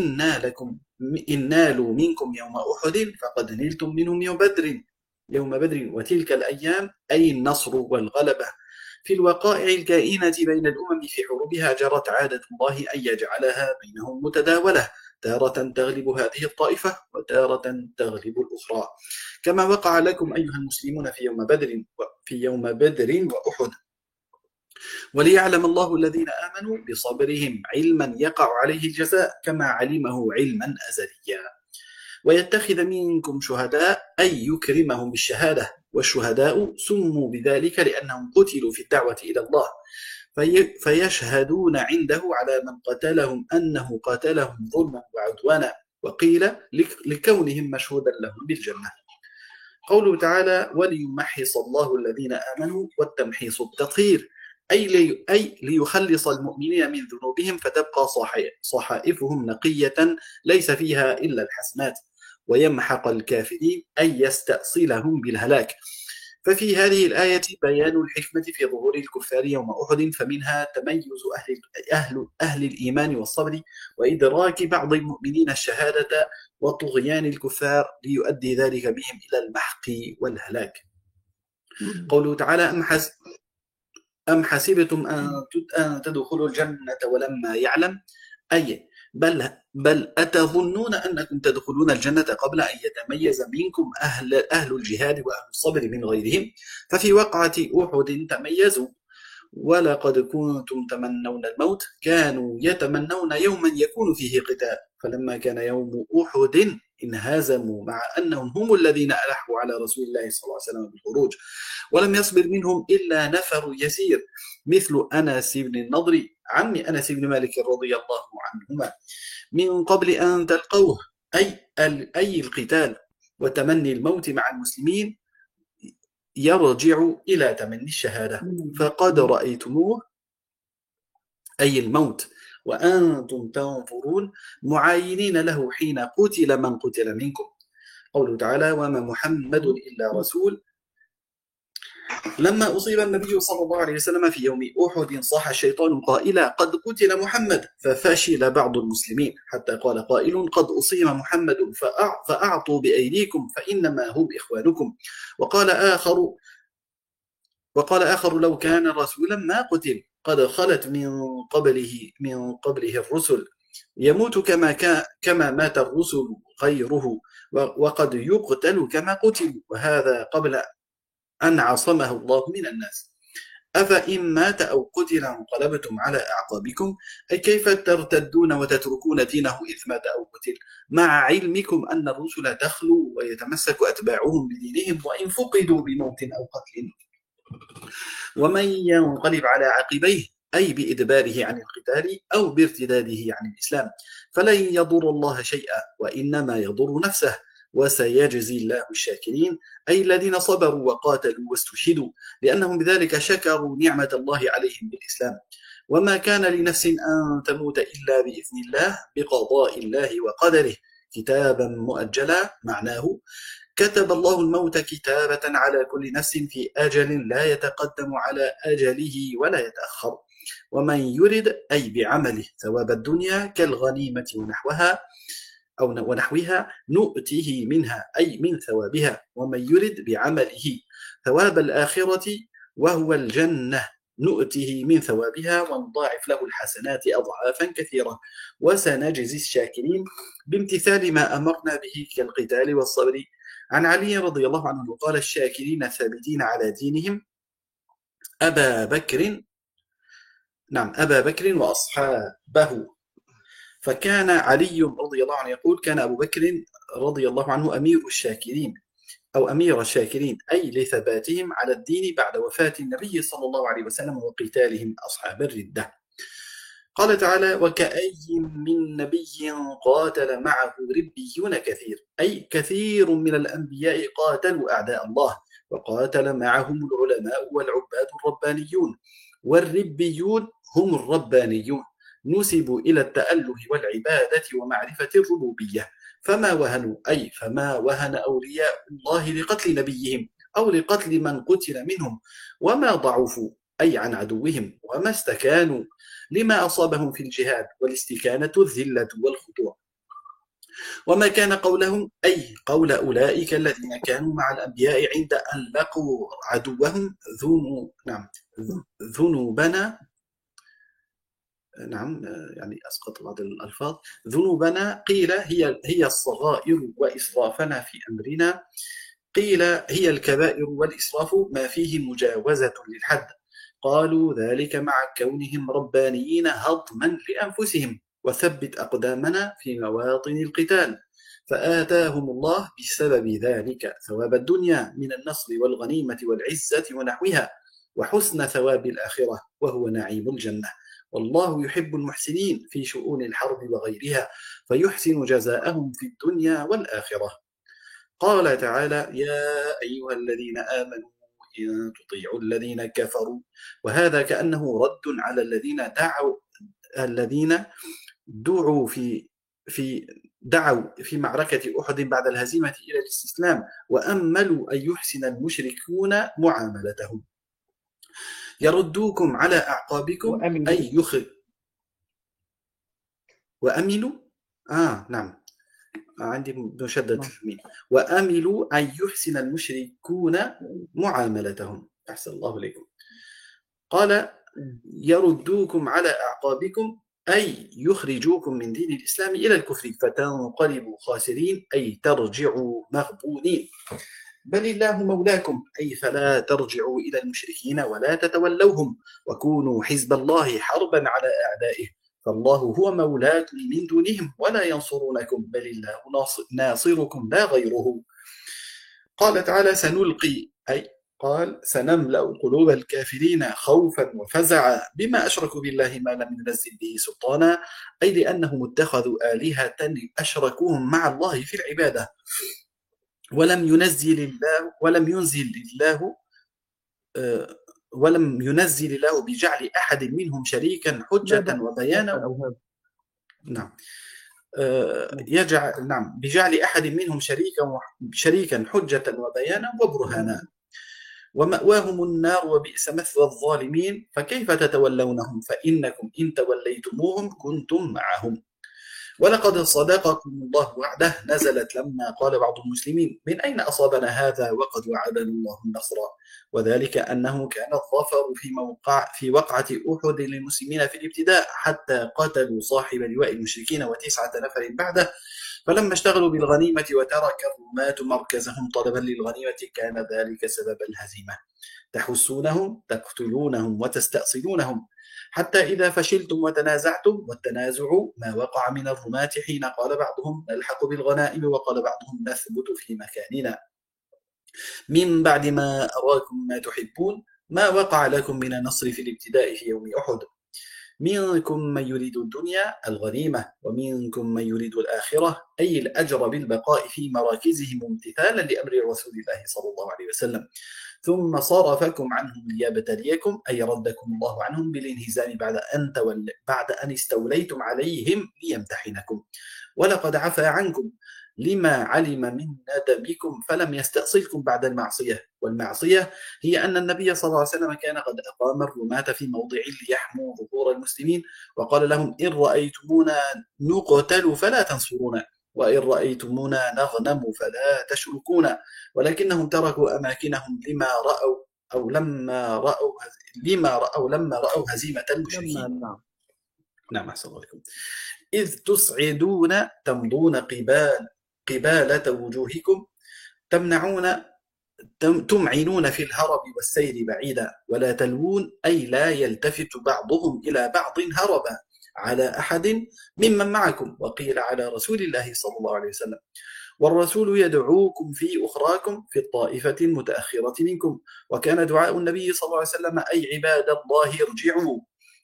إن نالوا منكم يوم أحد فقد نلتم منهم يوم بدر وتلك الأيام أي النصر والغلبة. في الوقائع الكائنة بين الأمم في حروبها جرت عادة الله أن يجعلها بينهم متداولة، تارة تغلب هذه الطائفة وتارة تغلب الأخرى، كما وقع لكم أيها المسلمون في يوم بدر وأحد. وليعلم الله الذين آمنوا بصبرهم علما يقع عليه الجزاء كما علمه علما أزليا، ويتخذ منكم شهداء أي يكرمهم بالشهادة، والشهداء سموا بذلك لأنهم قتلوا في الدعوة إلى الله فيشهدون عنده على من قتلهم أنه قتلهم ظلما وعدوانا، وقيل لكونهم مشهودا لهم بالجنة. قوله تعالى وليمحص الله الذين آمنوا، والتمحيص التطهير أي ليخلص المؤمنين من ذنوبهم فتبقى صحائفهم نقية ليس فيها إلا الحسنات، ويمحق الكافرين أي يستأصلهم بالهلاك. ففي هذه الآية بيان الحكمة في ظهور الكفار يوم أحد، فمنها تميز أهل الإيمان والصبر وإدراك بعض المؤمنين الشهادة وطغيان الكفار ليؤدي ذلك بهم إلى المحق والهلاك. قوله تعالى أم حسبتم أن تدخلوا الجنة ولما يعلم، أي بل أتظنون أنكم تدخلون الجنة قبل أن يتميز منكم أهل الجهاد وأهل الصبر من غيرهم، ففي وقعة أحد تميزوا. ولقد كنتم تمنون الموت، كانوا يتمنون يوما يكون فيه قتال، فلما كان يوم أحد انهزموا مع أنهم هم الذين ألحوا على رسول الله صلى الله عليه وسلم بالخروج، ولم يصبر منهم إلا نفر يسير مثل أنس بن النضر عم أنس بن مالك رضي الله عنهما من قبل أن تلقوه، أي القتال وتمني الموت مع المسلمين يرجع إلى تمني الشهادة، فقد رأيتموه أي الموت وأنتم تنظرون معاينين له حين قتل من قتل منكم. قوله تعالى: وما محمد إلا رسول. لما أصيب النبي صلى الله عليه وسلم في يوم أحد صاح الشيطان قائلا: قد قتل محمد، ففشل بعض المسلمين حتى قال قائل: قد أصيب محمد فأعطوا بأيديكم فإنما هم إخوانكم. وقال آخر: لو كان رسولا ما قتل، قد خلت من قبله الرسل، يموت كما مات الرسل غيره، وقد يقتل كما قتل، وهذا قبل أن عصمه الله من الناس. أفإن مات أو قتل انقلبتم على أعقابكم، أي كيف ترتدون وتتركون دينه إذ مات أو قتل، مع علمكم أن الرسل تخلو ويتمسك أتباعهم بدينهم وإن فقدوا بموت أو قتل. ومن ينقلب على عقبيه، أي بإدباره عن القتال أو بارتداده عن الإسلام، فلن يضر الله شيئا وإنما يضر نفسه، وسيجزي الله الشاكرين، أي الذين صبروا وقاتلوا واستشهدوا، لأنهم بذلك شكروا نعمة الله عليهم بالإسلام. وما كان لنفس أن تموت إلا بإذن الله بقضاء الله وقدره كتابا مؤجلا، معناه كتب الله الموت كتابة على كل نفس في أجل لا يتقدم على أجله ولا يتأخر. ومن يرد أي بعمله ثواب الدنيا كالغنيمة ونحوها نؤته منها أي من ثوابها، ومن يرد بعمله ثواب الآخرة وهو الجنة نؤته من ثوابها ونضاعف له الحسنات أضعافا كثيرة، وسنجزي الشاكرين بامتثال ما أمرنا به كالقتال والصبر. عن علي رضي الله عنه قال: الشاكرين الثابتين على دينهم أبا بكر وأصحابه. فكان علي رضي الله عنه يقول: كان أبو بكر رضي الله عنه أمير الشاكرين، أي لثباتهم على الدين بعد وفاة النبي صلى الله عليه وسلم وقتالهم أصحاب الردة. قال تعالى: وكأي من نبي قاتل معه ربيون كثير، أي كثير من الأنبياء قاتلوا أعداء الله، وقاتل معهم العلماء والعباد الربانيون، والربيون هم الربانيون، نسبوا إلى التأله والعبادة ومعرفة الربوبية، فما وهن أولياء الله لقتل نبيهم أو لقتل من قتل منهم، وما ضعفوا أي عن عدوهم، وما استكانوا لما أصابهم في الجهاد، والاستكانة الذلة والخضوع. وما كان قولهم أي قول أولئك الذين كانوا مع الأنبياء عند أن لقوا عدوهم ذنوبنا، يعني أسقط بعض الألفاظ، ذنوبنا قيل هي الصغائر وإسرافنا في أمرنا، قيل هي الكبائر والإسراف ما فيه مجاوزة للحد. قالوا ذلك مع كونهم ربانيين هضما لأنفسهم، وثبت أقدامنا في مواطن القتال، فآتاهم الله بسبب ذلك ثواب الدنيا من النصر والغنيمة والعزة ونحوها، وحسن ثواب الآخرة وهو نعيم الجنة. والله يحب المحسنين في شؤون الحرب وغيرها، فيحسن جزاءهم في الدنيا والآخرة. قال تعالى: يا أيها الذين آمنوا إن تطيعوا الذين كفروا، وهذا كأنه رد على الذين دعوا في معركة أحد بعد الهزيمة إلى الاستسلام، وأملوا أن يحسن المشركون معاملتهم. يردوكم على أعقابكم أي وأملوا نعم، عندي مشدد الميم، وأملوا أن يحسن المشركون معاملتهم. أحسن الله إليكم. قال: يردوكم على أعقابكم أي يخرجوكم من دين الإسلام إلى الكفر، فتنقلبوا خاسرين أي ترجعوا مغبونين. بل الله مولاكم أي فلا ترجعوا إلى المشركين ولا تتولوهم، وكونوا حزب الله حربا على أعدائه، فالله هو مولاكم من دونهم ولا ينصرونكم بل الله ناصركم لا غيره. قال تعالى سنلقي، أي قال سنملأ قلوب الكافرين خوفا وفزعا بما أشركوا بالله ما لم ينزل به سلطانا، أي لأنهم اتخذوا آلهة أشركوهم مع الله في العبادة ولم ينزل الله بجعل أحد منهم شريكا حجة وبيانا. نعم بجعل أحد منهم شريكا حجة وبيانا وبرهانا، ومأواهم النار وبئس مثوى الظالمين، فكيف تتولونهم فإنكم إن توليتموهم كنتم معهم. ولقد صدقكم الله وعده نزلت لما قال بعض المسلمين من أين أصابنا هذا وقد وعدنا الله النصر، وذلك أنه كان الظفر في وقعة أحد للمسلمين في الابتداء حتى قتلوا صاحب لواء المشركين و9 نفر بعده، فلما اشتغلوا بالغنيمة وترك الرماة مركزهم طلبا للغنيمة كان ذلك سبب الهزيمة. تحسونهم تقتلونهم وتستأصلونهم حتى إذا فشلتم وتنازعتم، والتنازع ما وقع من الرماة حين قال بعضهم نلحق بالغنائم وقال بعضهم نثبت في مكاننا، من بعد ما أراكم ما تحبون ما وقع لكم من النصر في الابتداء في يوم أحد، منكم من يريد الدنيا الغنيمة ومنكم من يريد الآخرة أي الأجر بالبقاء في مراكزهم امتثالا لأمر رسول الله صلى الله عليه وسلم، ثم صرفكم عنهم ليبتليكم أي ردكم الله عنهم بالانهزام بعد أن استوليتم عليهم ليمتحنكم، ولقد عفا عنكم لما علم من ندمكم فلم يستأصلكم بعد المعصية. والمعصية هي أن النبي صلى الله عليه وسلم كان قد أقام الرماة في موضع ليحموا ظهور المسلمين، وقال لهم إن رأيتمونا نقتل فلا تنصرونا وإن رأيتمونا نغنم فلا تشركونا، ولكنهم تركوا أماكنهم لما رأوا هزيمة المشركين. نعم أحسن الله عليكم. إذ تصعدون تمضون قبالة وجوهكم تمعنون في الهرب والسير بعيدا، ولا تلوون أي لا يلتفت بعضهم إلى بعض هربا على أحد ممن معكم، وقيل على رسول الله صلى الله عليه وسلم، والرسول يدعوكم في أخراكم في الطائفة المتأخرة منكم، وكان دعاء النبي صلى الله عليه وسلم أي عباد الله ارجعوا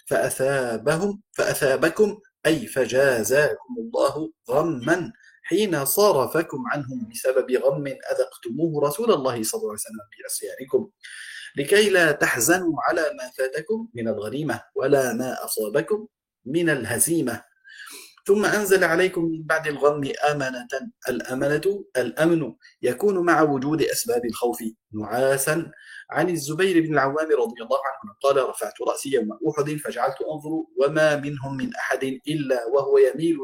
فأثابكم أي فجازاكم الله غما حين صرفكم عنهم بسبب غم أذقتموه رسول الله صلى الله عليه وسلم بعصيانكم، لكي لا تحزنوا على ما فاتكم من الغنيمة ولا ما أصابكم من الهزيمة، ثم أنزل عليكم من بعد الغم أمنة. الأمن يكون مع وجود أسباب الخوف نعاسا. عن الزبير بن العوام رضي الله عنه قال رفعت رأسي يوم أحد فجعلت أنظر وما منهم من أحد إلا وهو يميل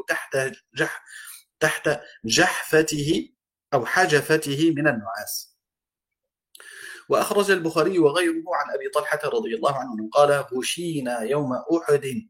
تحت جحفته أو حجفته من النعاس. وأخرج البخاري وغيره عن أبي طلحة رضي الله عنه قال غشينا يوم أحد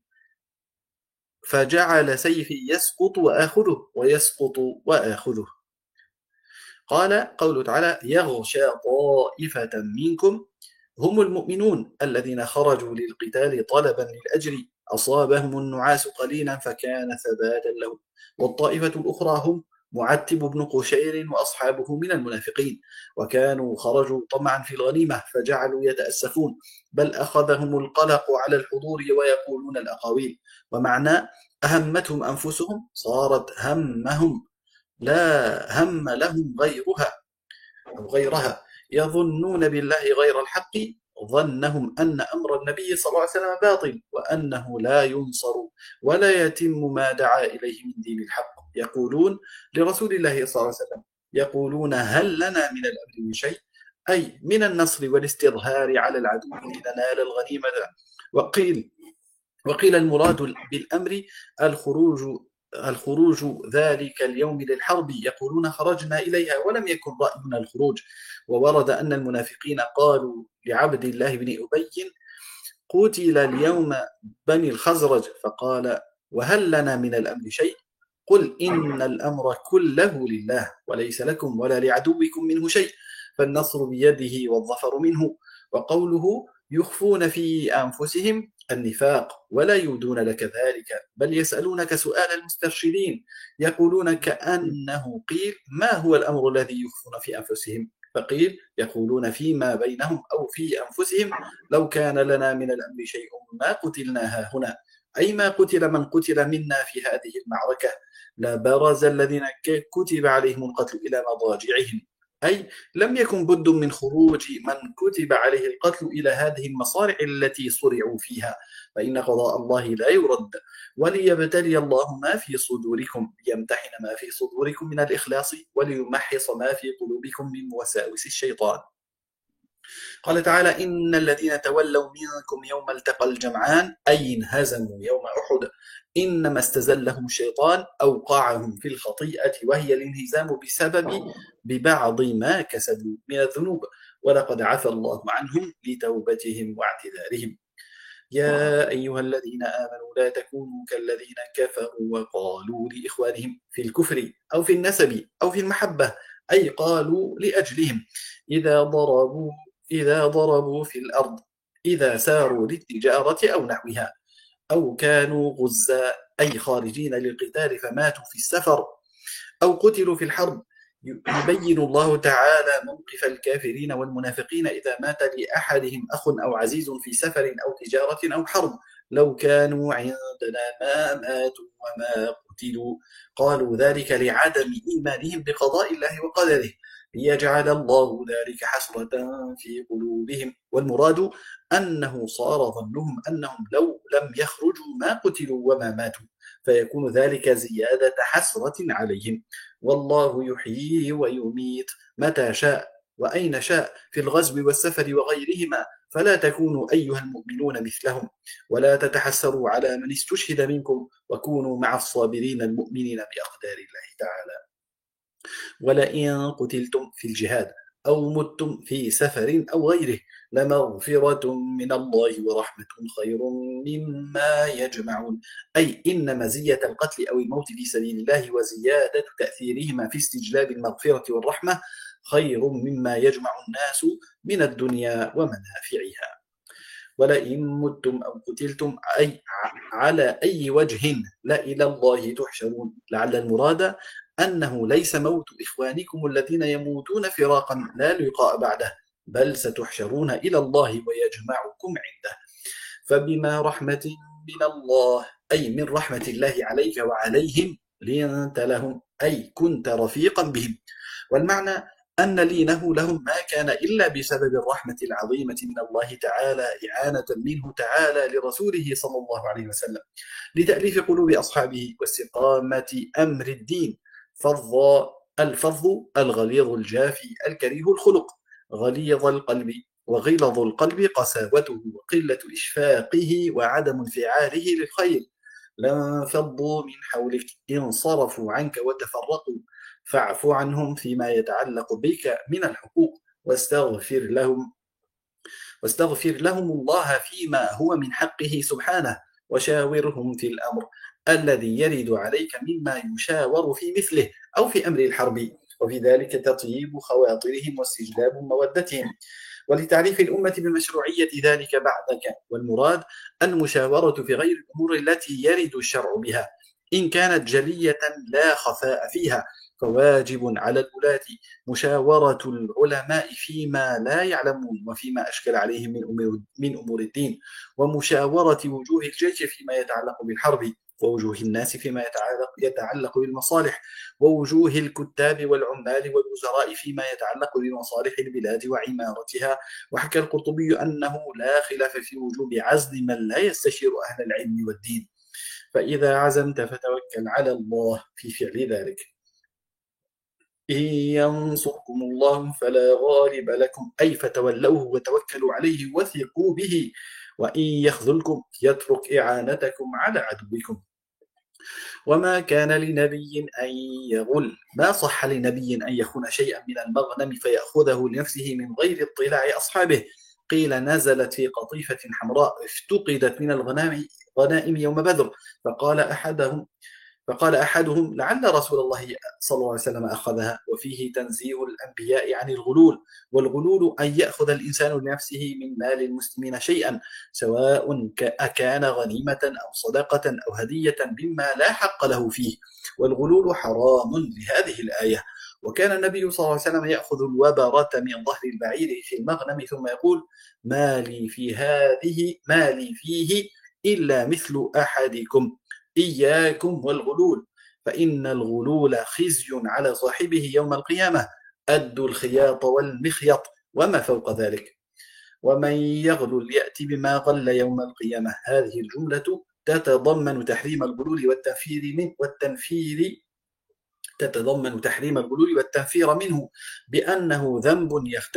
فجعل سيفي يسقط وآخذه ويسقط وآخذه. قال قوله تعالى يغشى طائفة منكم هم المؤمنون الذين خرجوا للقتال طلبا للأجر أصابهم النعاس قليلا فكان ثباتا لهم، والطائفة الأخرى هم معتب بن قشير وأصحابه من المنافقين، وكانوا خرجوا طمعا في الغنيمة فجعلوا يتأسفون بل أخذهم القلق على الحضور ويقولون الأقاويل، ومعنى أهمتهم أنفسهم صارت همهم لا هم لهم غيرها يظنون بالله غير الحق ظنهم أن أمر النبي صلى الله عليه وسلم باطل وأنه لا ينصر ولا يتم ما دعا إليه من دين الحق، يقولون لرسول الله صلى الله عليه وسلم يقولون هل لنا من الأمر من شيء أي من النصر والاستظهار على العدو لننال الغنيمة. وقيل المراد بالأمر الخروج ذلك اليوم للحرب، يقولون خرجنا إليها ولم يكن رأينا الخروج. وورد أن المنافقين قالوا لعبد الله بن أبي قتل اليوم بني الخزرج فقال وهل لنا من الأمر شيء قل إن الأمر كله لله وليس لكم ولا لعدوكم منه شيء فالنصر بيده والظفر منه. وقوله يخفون في أنفسهم النفاق ولا يودون لك ذلك، بل يسألونك سؤال المسترشدين، يقولون كأنه قيل ما هو الأمر الذي يخفون في أنفسهم، فقيل يقولون فيما بينهم أو في أنفسهم لو كان لنا من الأمر شيء ما قتلنا هنا، أي ما قتل من قتل منا في هذه المعركة، لبرز الذين كتب عليهم القتل إلى مضاجعهم، أي لم يكن بد من خروج من كتب عليه القتل إلى هذه المصارع التي صرعوا فيها، فإن قضاء الله لا يرد، وليبتلي الله ما في صدوركم، ليمتحن ما في صدوركم من الإخلاص، وليمحص ما في قلوبكم من وساوس الشيطان. قال تعالى: إن الذين تولوا منكم يوم التقى الجمعان أي انهزموا يوم أحد إنما استزلهم الشيطان أوقعهم في الخطيئة، وهي الانهزام ببعض ما كسبوا من الذنوب، ولقد عفى الله عنهم لتوبتهم واعتذارهم. يا أيها الذين آمنوا لا تكونوا كالذين كفروا وقالوا لإخوانهم في الكفر أو في النسب أو في المحبة، أي قالوا لأجلهم إذا ضربوا في الأرض، إذا ساروا للتجارة أو نحوها، أو كانوا غزاء أي خارجين للقتال فماتوا في السفر أو قتلوا في الحرب. يبين الله تعالى موقف الكافرين والمنافقين إذا مات لأحدهم أخ أو عزيز في سفر أو تجارة أو حرب، لو كانوا عندنا ما ماتوا وما قتلوا، قالوا ذلك لعدم إيمانهم بقضاء الله وقدره، ليجعل الله ذلك حسرة في قلوبهم، والمراد أنه صار ظنهم أنهم لو لم يخرجوا ما قتلوا وما ماتوا، فيكون ذلك زيادة حسرة عليهم. والله يحيي ويميت متى شاء وأين شاء، في الغزو والسفر وغيرهما، فلا تكونوا أيها المؤمنون مثلهم، ولا تتحسروا على من استشهد منكم، وكونوا مع الصابرين المؤمنين بأقدار الله تعالى. ولئن قتلتم في الجهاد أو متم في سفر أو غيره لمغفرة من الله ورحمة خير مما يجمعون، أي إن مزية القتل أو الموت في سبيل الله وزيادة تأثيرهما في استجلاب المغفرة والرحمة خير مما يجمع الناس من الدنيا ومنافعها. ولئن متم أو قتلتم أي على أي وجه لا إلى الله تحشرون، لعل المراد أنه ليس موت إخوانكم الذين يموتون فراقا لا لقاء بعده، بل ستحشرون إلى الله ويجمعكم عنده. فبما رحمة من الله أي من رحمة الله عليك وعليهم لنت لهم، أي كنت رفيقا بهم، والمعنى أن لينه لهم ما كان إلا بسبب الرحمة العظيمة من الله تعالى، إعانة منه تعالى لرسوله صلى الله عليه وسلم لتأليف قلوب أصحابه واستقامة أمر الدين. الفظ الغليظ الجافي الكريه الخلق، غليظ القلب، وغلظ القلب قساوته وقلة إشفاقه وعدم انفعاله للخير. لانفضوا من حولك انصرفوا عنك وتفرقوا، فاعف عنهم فيما يتعلق بك من الحقوق، واستغفر لهم الله فيما هو من حقه سبحانه، وشاورهم في الأمر الذي يرد عليك مما يشاور في مثله أو في أمر الحرب، وفي ذلك تطيب خواطرهم واستجلاب مودتهم، ولتعريف الأمة بمشروعية ذلك بعدك. والمراد المشاورة في غير الأمور التي يرد الشرع بها، إن كانت جلية لا خفاء فيها، فواجب على الولاة مشاورة العلماء فيما لا يعلمون وفيما أشكل عليهم من أمور الدين، ومشاورة وجوه الجيش فيما يتعلق بالحرب، ووجوه الناس فيما يتعلق بالمصالح، ووجوه الكتاب والعمال والوزراء فيما يتعلق بمصالح البلاد وعمارتها. وحكى القرطبي أنه لا خلاف في وجوب عزل من لا يستشير أهل العلم والدين، فإذا عزمت فتوكل على الله في فعل ذلك. إن ينصركم الله فلا غالب لكم، أي فتولوه وتوكلوا عليه وثقوا به، وإن يخذلكم يترك إعانتكم على عدوكم. وما كان لنبي أن يغل، ما صح لنبي أن يخون شيئا من المغنم فيأخذه لنفسه من غير اطلاع أصحابه. قيل نزلت في قطيفة حمراء افتقدت من الغنائم يوم بدر، فقال أحدهم: لعل رسول الله صلى الله عليه وسلم أخذها. وفيه تنزيه الأنبياء عن الغلول، والغلول أن يأخذ الإنسان لنفسه من مال المسلمين شيئا، سواء أكان غنيمة أو صدقة أو هدية مما لا حق له فيه، والغلول حرام لهذه الآية. وكان النبي صلى الله عليه وسلم يأخذ الوبرة من ظهر البعير في المغنم ثم يقول: ما لي فيه إلا مثل أحدكم، إياكم والغلول، فإن الغلول خزي على صاحبه يوم القيامة، أدوا الخياط والمخيط وما فوق ذلك، ومن يغلل يأتي بما غل يوم القيامة. هذه الجملة تتضمن تحريم الغلول والتنفير منه، بأنه ذنب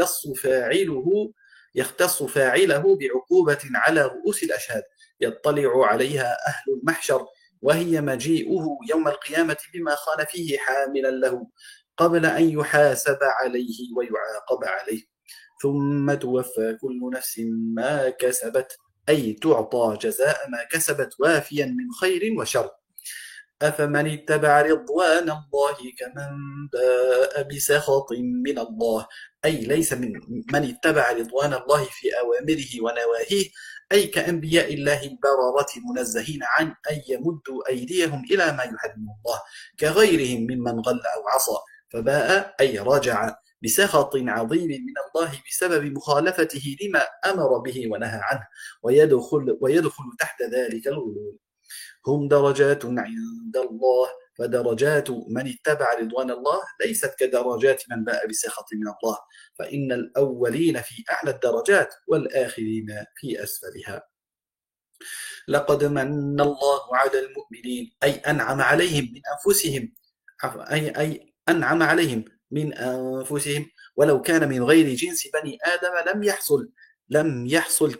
يختص فاعله بعقوبة على رؤوس الأشهاد يطلع عليها أهل المحشر، وهي مجيئه يوم القيامة بما خان فيه حاملا له قبل أن يحاسب عليه ويعاقب عليه، ثم توفى كل نفس ما كسبت، أي تعطى جزاء ما كسبت وافيا من خير وشر. أفمن اتبع رضوان الله كمن باء بسخط من الله، أي ليس من اتبع رضوان الله في أوامره ونواهيه، أي كأنبياء الله البررة المنزهين عن أن يمدوا أيديهم إلى ما يحرمه الله، كغيرهم ممن غل أو عصى، فباء أي رجع بسخط عظيم من الله بسبب مخالفته لما أمر به ونهى عنه، ويدخل تحت ذلك الغلول. هم درجات عند الله، فدرجات من اتبع رضوان الله ليست كدرجات من باء بسخط من الله، فإن الأولين في أعلى الدرجات والآخرين في أسفلها. لقد من الله على المؤمنين، أي أنعم عليهم من أنفسهم، أنعم عليهم من أنفسهم، ولو كان من غير جنس بني آدم لم يحصل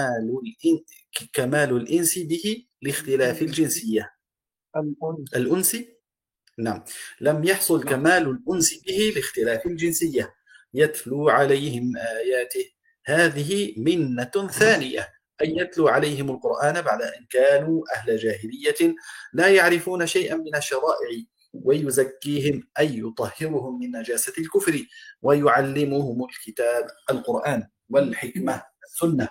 كمال الإنس به لاختلاف الجنسية. الأنس نعم، لم يحصل كمال الأنس به لاختلاف الجنسية، يتلو عليهم آياته، هذه منة ثانية، أي يتلو عليهم القرآن بعد أن كانوا أهل جاهلية لا يعرفون شيئا من الشرائع، ويزكيهم أي يطهرهم من نجاسة الكفر، ويعلمهم الكتاب القرآن والحكمة السنة.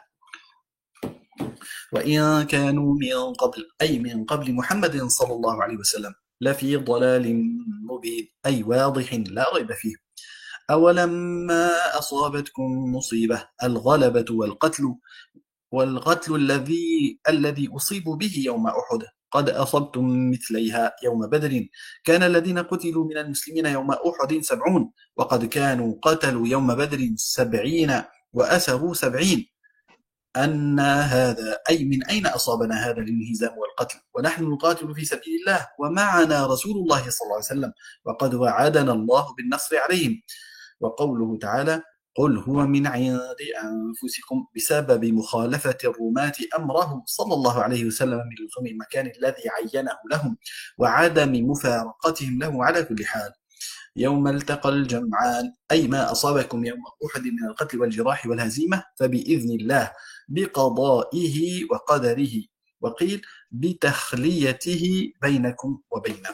وإن كانوا من قبل، أي من قبل محمد صلى الله عليه وسلم، لفي ضلال مبين، أي واضح لا ريب فيه. أولما أصابتكم مصيبة، الغلبة والقتل الذي أصيبوا به يوم أحد، قد أصبتم مثليها يوم بدر، كان الذين قتلوا من المسلمين يوم أحد 70، وقد كانوا قتلوا يوم بدر 70 وأسروا 70. أن هذا، أي من أين أصابنا هذا الانهزام والقتل ونحن نقاتل في سبيل الله ومعنا رسول الله صلى الله عليه وسلم، وقد وعدنا الله بالنصر عليهم. وقوله تعالى: قل هو من عند أنفسكم، بسبب مخالفة الرماة أمره صلى الله عليه وسلم من لزوم المكان الذي عينه لهم وعدم مفارقتهم له على كل حال. يوم التقى الجمعان، أي ما أصابكم يوم أحد من القتل والجراح والهزيمة فبإذن الله بقضائه وقدره، وقيل بتخليته بينكم وبينه.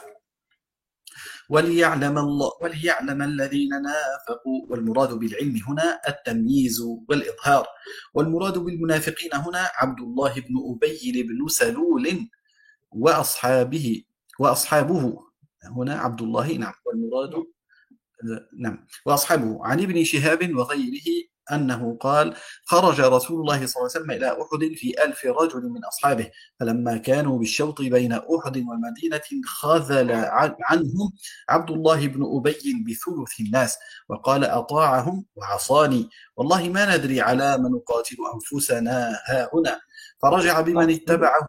وليعلم الذين نافقوا، والمراد بالعلم هنا التمييز والإظهار، والمراد بالمنافقين هنا عبد الله بن أبي بن سلول وأصحابه هنا عبد الله، نعم، والمراد نعم وأصحابه، عن ابن شهاب وغيره أنه قال: خرج رسول الله صلى الله عليه وسلم إلى أحد في 1000 رجل من أصحابه، فلما كانوا بالشوط بين أحد والمدينة خذل عنهم عبد الله بن أبي بثلث الناس، وقال: أطاعهم وعصاني، والله ما ندري على من نقاتل أنفسنا ها هنا، فرجع بمن اتبعه.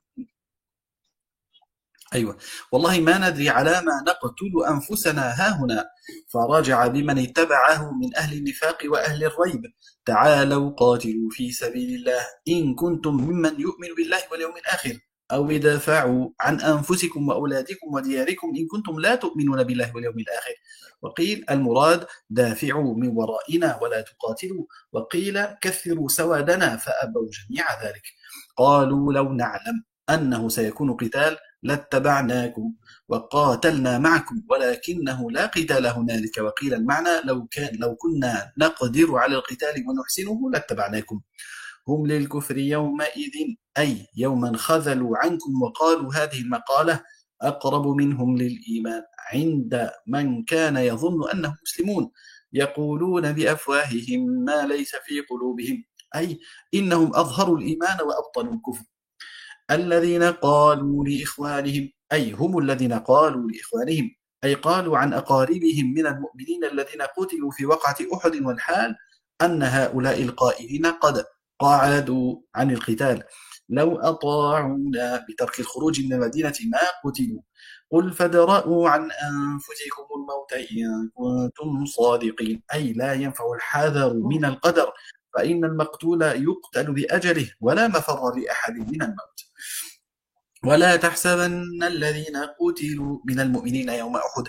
أيوة، والله ما ندري على ما نقتل أنفسنا هاهنا، فرجع بمن اتبعه من أهل النفاق وأهل الريب: تعالوا قاتلوا في سبيل الله إن كنتم ممن يؤمن بالله واليوم الآخر، أو ادفعوا عن أنفسكم وأولادكم ودياركم إن كنتم لا تؤمنون بالله واليوم الآخر. وقيل المراد: دافعوا من ورائنا ولا تقاتلوا، وقيل: كثروا سوادنا، فأبوا جميع ذلك. قالوا: لو نعلم أنه سيكون قتال لاتبعناكم وقاتلنا معكم ولكنه لا قتال هنالك. وقيل المعنى لو كنا نقدر على القتال ونحسنه لاتبعناكم. هم للكفر يومئذ أي يوما خذلوا عنكم وقالوا هذه المقالة أقرب منهم للإيمان عند من كان يظن أنهم مسلمون يقولون بأفواههم ما ليس في قلوبهم أي إنهم أظهروا الإيمان وأبطنوا الكفر. الذين قالوا لإخوانهم أي هم الذين قالوا لإخوانهم أي قالوا عن أقاربهم من المؤمنين الذين قتلوا في وقعة أحد والحال أن هؤلاء القائلين قد قعدوا عن القتال لو أطاعونا بترك الخروج من المدينة ما قتلوا قل فادرءوا عن أنفسكم الموت إن كنتم صادقين أي لا ينفع الحذر من القدر فإن المقتول يقتل بأجله ولا مفر لأحد من الموت. ولا تحسبن الذين قتلوا من المؤمنين يوم أحد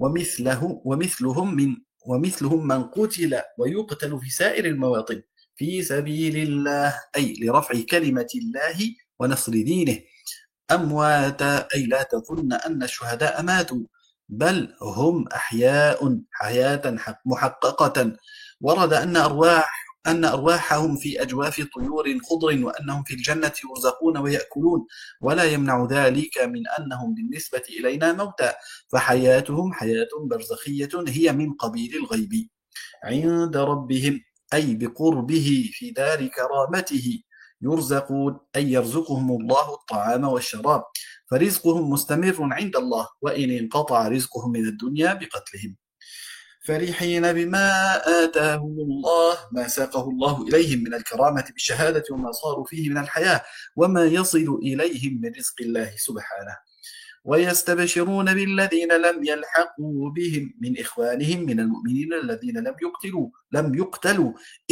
ومثلهم من قتل ويقتل في سائر المواطن في سبيل الله أي لرفع كلمة الله ونصر دينه أمواتا أي لا تظن أن الشهداء ماتوا بل هم أحياء حياة محققة. ورد أن أرواحهم في أجواف طيور خضر وأنهم في الجنة يرزقون ويأكلون ولا يمنع ذلك من أنهم بالنسبة إلينا موتى فحياتهم حياة برزخية هي من قبيل الغيب عند ربهم أي بقربه في دار كرامته يرزقون أي يرزقهم الله الطعام والشراب فرزقهم مستمر عند الله وإن انقطع رزقهم من الدنيا بقتلهم فرحين بما آتاهم الله ما ساقه الله إليهم من الكرامة بالشهادة وما صاروا فيه من الحياة وما يصل إليهم من رزق الله سبحانه ويستبشرون بالذين لم يلحقوا بهم من إخوانهم من المؤمنين الذين لم يقتلوا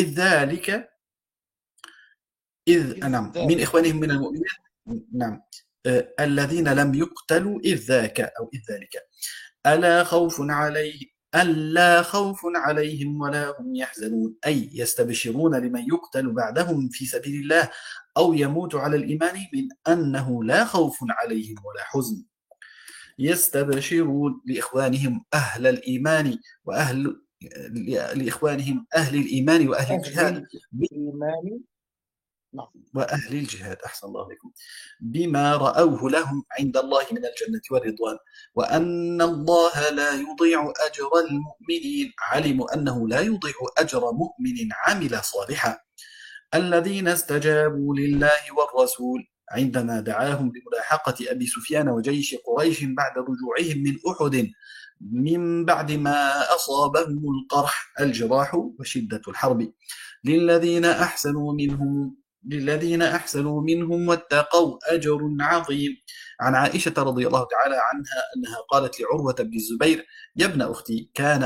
نعم من إخوانهم من المؤمنين نعم الذين لم يقتلوا إذ ذاك ذلك ألا خوف عليهم ولا هم يحزنون أي يستبشرون لمن يقتل بعدهم في سبيل الله أو يموت على الإيمان من أنه لا خوف عليهم ولا حزن. يستبشرون لإخوانهم أهل الإيمان لإخوانهم أهل الإيمان وأهل الجهاد وأهل الجهاد أحسن الله عليكم بما رأوه لهم عند الله من الجنة والرضوان وأن الله لا يضيع أجر المؤمنين علموا أنه لا يضيع أجر مؤمن عمل صالحا الذين استجابوا لله والرسول عندما دعاهم لملاحقة أبي سفيان وجيش قريش بعد رجوعهم من أحد من بعد ما أصابهم القرح الجراح وشدة الحرب للذين أحسنوا منهم واتقوا أجر عظيم. عن عائشة رضي الله تعالى عنها أنها قالت لعروة بن الزبير يا ابن أختي كان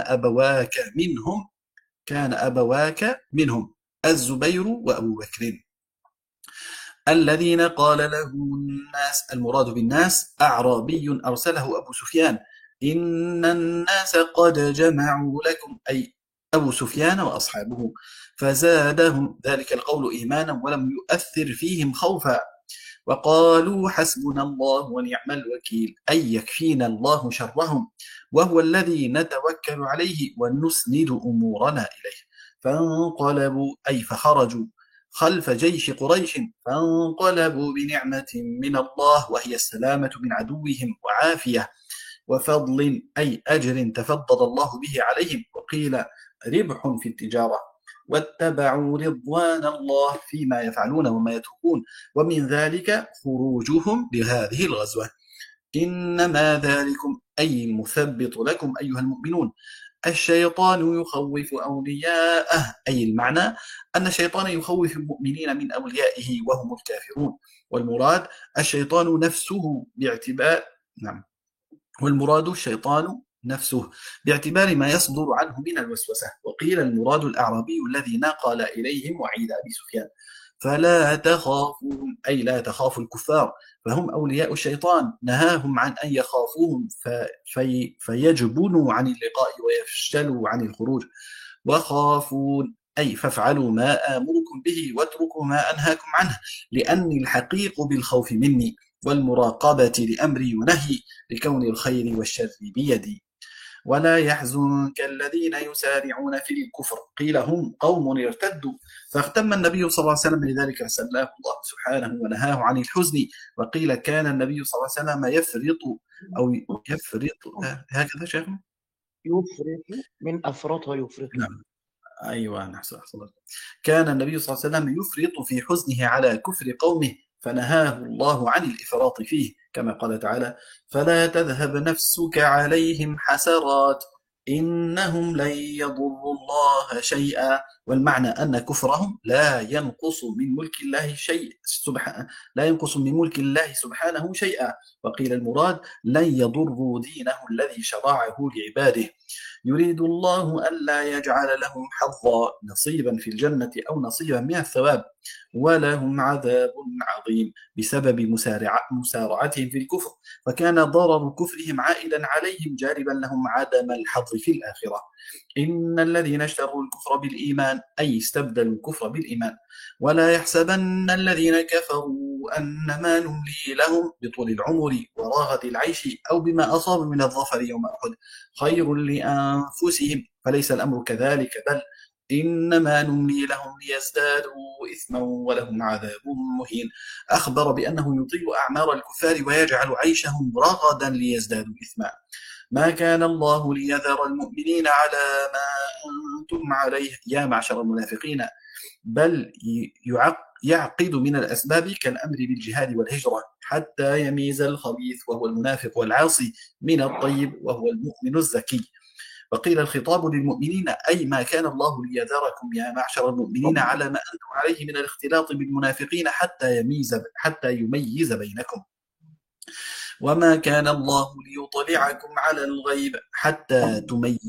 أبواك منهم الزبير وأبو بكر الذين قال لهم الناس المراد بالناس أعرابي أرسله أبو سفيان إن الناس قد جمعوا لكم أي أبو سفيان وأصحابه فزادهم ذلك القول إيمانا ولم يؤثر فيهم خوفا وقالوا حسبنا الله ونعم الوكيل أي يكفينا الله شرهم وهو الذي نتوكل عليه ونسند أمورنا إليه فانقلبوا أي فخرجوا خلف جيش قريش فانقلبوا بنعمة من الله وهي السلامة من عدوهم وعافية وفضل أي أجر تفضل الله به عليهم وقيل ربح في التجارة واتبعوا رضوان الله فيما يفعلون وما يتركون ومن ذلك خروجهم لهذه الغزوة إنما ذلكم أي المثبط لكم أيها المؤمنون الشيطان يخوف أولياءه أي المعنى أن الشيطان يخوف المؤمنين من أوليائه وهم الكافرون والمراد الشيطان نفسه الشيطان نفسه باعتبار ما يصدر عنه من الوسوسة وقيل المراد الأعرابي الذي نقل إليهم وعيد أبي سفيان فلا تخافوهم أي لا تخافوا الكفار فهم أولياء الشيطان نهاهم عن أن يخافوهم فيجبنوا عن اللقاء ويفشلوا عن الخروج وخافون أي فافعلوا ما آمركم به واتركوا ما أنهاكم عنه لأني الحقيق بالخوف مني والمراقبة لأمري ونهي لكون الخير والشر بيدي. ولا يحزنك الذين يسارعون في الكفر، قيل هم قوم ارتدوا، فاهتم النبي صلى الله عليه وسلم لذلك فسلاه الله سبحانه ونهاه عن الحزن. وقيل كان النبي صلى الله عليه وسلم يفرط هكذا شيخنا؟ يفرط من أفرط يفرط. نعم، أيوة نحن كان النبي صلى الله عليه وسلم يفرط في حزنه على كفر قومه، فنهاه الله عن الإفراط فيه، كما قال تعالى: فلا تذهب نفسك عليهم حسرات إنهم لن يضروا الله شيئا. والمعنى أن كفرهم لا ينقص من ملك الله شيء لا ينقص من ملك الله سبحانه شيئا. وقيل المراد لن يضروا دينه الذي شرعه لعباده. يريد الله ألا يجعل لهم حظا نصيبا في الجنة أو نصيبا من الثواب، ولهم عذاب عظيم بسبب مسارعتهم في الكفر، فكان ضرر كفرهم عائدا عليهم جالبا لهم عدم الحظ في الآخرة. إن الذين اشتروا الكفر بالإيمان، أي استبدلوا الكفر بالإيمان. ولا يحسبن الذين كفروا أنما نملي لهم بطول العمر وراغد العيش أو بما أصاب من الظفر يوم أحد خير لأنفسهم، فليس الأمر كذلك، بل إنما نملي لهم ليزدادوا إثما ولهم عذاب مهين. أخبر بأنه يطيل أعمار الكفار ويجعل عيشهم رغدا ليزدادوا إثما. ما كان الله ليذر المؤمنين على ما أنتم عليه يا معشر المنافقين، بل يعقد من الأسباب كالأمر بالجهاد والهجرة حتى يميز الخبيث وهو المنافق والعاصي من الطيب وهو المؤمن الزكي. وقيل الخطاب للمؤمنين، أي ما كان الله ليذركم يا معشر المؤمنين على ما أنتم عليه من الاختلاط بالمنافقين حتى يميز بينكم. وما كان الله ليطلعكم على الغيب حتى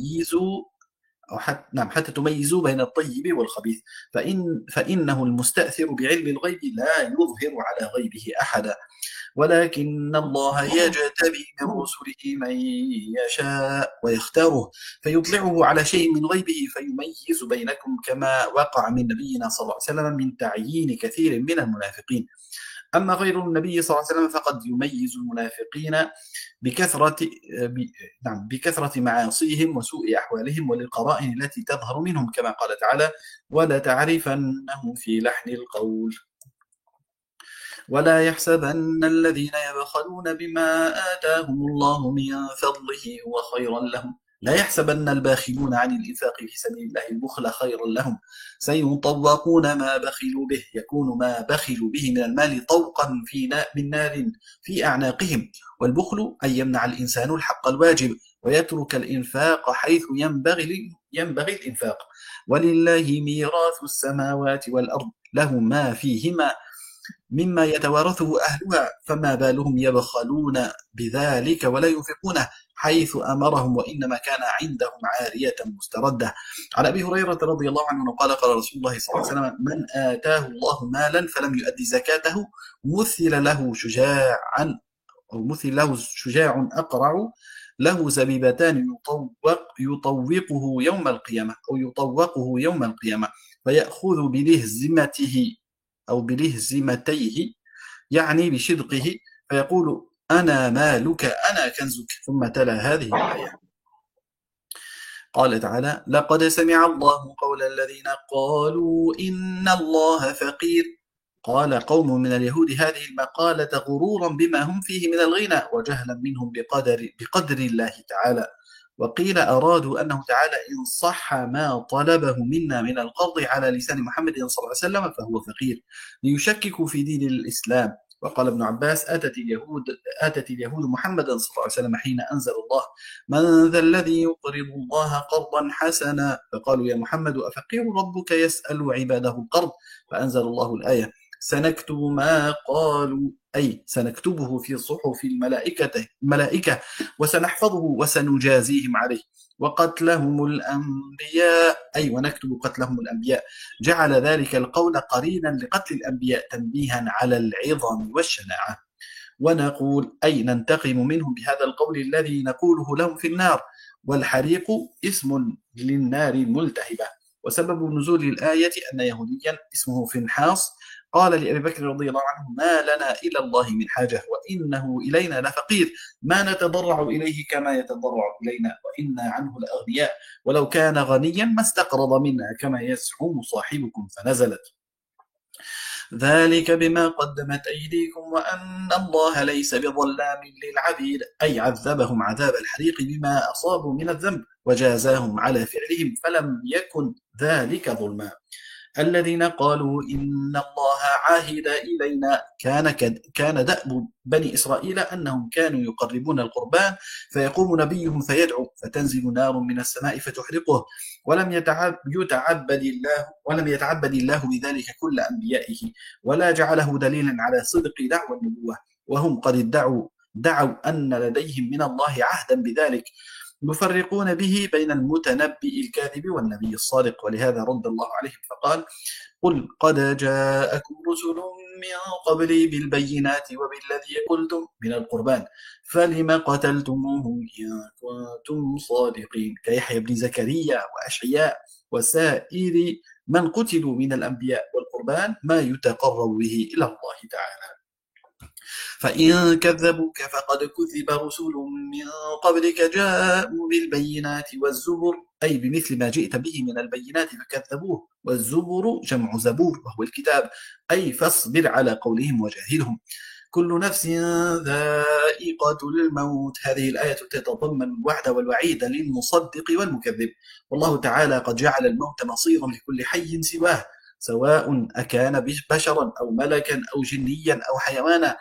تميزوا بين الطيب والخبيث، فإنه المستأثر بعلم الغيب لا يظهر على غيبه أحدا، ولكن الله يجتبي من رسله من يشاء ويختاره فيطلعه على شيء من غيبه فيميز بينكم، كما وقع من نبينا صلى الله عليه وسلم من تعيين كثير من المنافقين. أما غير النبي صلى الله عليه وسلم فقد يميز المنافقين بكثرة معاصيهم وسوء أحوالهم وللقرائن التي تظهر منهم، كما قال تعالى: ولتعرفنهم في لحن القول. ولا يحسبن الذين يبخلون بما آتاهم الله من فضله هو خيرا لهم، لا يحسبن الباخلون عن الإنفاق في سبيل الله البخل خيرا لهم، سيطوقون ما بخلوا به، يكون ما بخلوا به من المال طوقا من نار في أعناقهم. والبخل أن يمنع الإنسان الحق الواجب ويترك الإنفاق حيث ينبغي الإنفاق. ولله ميراث السماوات والأرض له ما فيهما مما يتوارثه أهلها، فما بالهم يبخلون بذلك ولا ينفقونه حيث أمرهم، وإنما كان عندهم عارية مستردة. عن أبي هريرة رضي الله عنه قال: قال رسول الله صلى الله عليه وسلم: من آتاه الله مالا فلم يؤدي زكاته مثل له شجاع أقرع له زبيبتان يطوقه يوم القيامة فيأخذ بلهزمتيه يعني بشدقه فيقول: أنا مالك أنا كنزك. ثم تلا هذه الآية. قال تعالى: لقد سمع الله قول الذين قالوا إن الله فقير. قال قوم من اليهود هذه المقالة غرورا بما هم فيه من الغنى وجهلا منهم بقدر الله تعالى. وقيل أرادوا أنه تعالى إن صح ما طلبه منا من القرض على لسان محمد صلى الله عليه وسلم فهو فقير، ليشككوا في دين الإسلام. وقال ابن عباس: أتت اليهود محمدا صلى الله عليه وسلم حين أنزل الله: من ذا الذي يقرض الله قرضا حسنا؟ فقالوا: يا محمد أفقير ربك يسأل عباده القرض؟ فأنزل الله الآية: سنكتب ما قالوا، أي سنكتبه في صحف الملائكة وسنحفظه وسنجازيهم عليه، وقتلهم الأنبياء، أي ونكتب قتلهم الأنبياء. جعل ذلك القول قرينا لقتل الأنبياء تنبيها على العظم والشناعة. ونقول، أي ننتقم منهم بهذا القول الذي نقوله لهم في النار. والحريق اسم للنار الملتهبة، وسبب نزول الآية أن يهوديا اسمه فنحاس قال لأبي بكر رضي الله عنه: ما لنا إلى الله من حاجة وإنه إلينا لفقير، ما نتضرع إليه كما يتضرع إلينا وإنا عنه لأغنياء، ولو كان غنيا ما استقرض منا كما يزعم صاحبكم. فنزلت: ذلك بما قدمت أيديكم وأن الله ليس بظلام للعبيد، أي عذبهم عذاب الحريق بما أصابوا من الذنب وجازاهم على فعلهم، فلم يكن ذلك ظلما. الذين قالوا إن الله عاهد إلينا كان دأب بني إسرائيل أنهم كانوا يقربون القربان فيقوم نبيهم فيدعو فتنزل نار من السماء فتحرقه، ولم يتعبد الله بذلك كل أنبيائه، ولا جعله دليلا على صدق دعوى النبوة، وهم قد دعوا أن لديهم من الله عهدا بذلك، يفرقون به بين المتنبئ الكاذب والنبي الصادق. ولهذا رد الله عليهم فقال: قل قد جاءكم رسل من قبلي بالبينات وبالذي قلتم من القربان فلم قتلتموهم إن كنتم صادقين، كيحيى بن زكريا وأشعياء وسائر من قتلوا من الأنبياء والقربان ما يتقرب به إلى الله تعالى. فإن كذبوك فقد كذب رسل من قبلك جاءوا بالبينات والزبر، أي بمثل ما جئت به من البينات فكذبوه، والزبر جمع زبور وهو الكتاب، أي فاصبر على قولهم وجاهلهم. كل نفس ذائقة الموت. هذه الآية تتضمن الوعد والوعيد للمصدق والمكذب، والله تعالى قد جعل الموت مصيرا لكل حي سواه، سواء أكان بشرا أو ملكا أو جنيا أو حيوانا،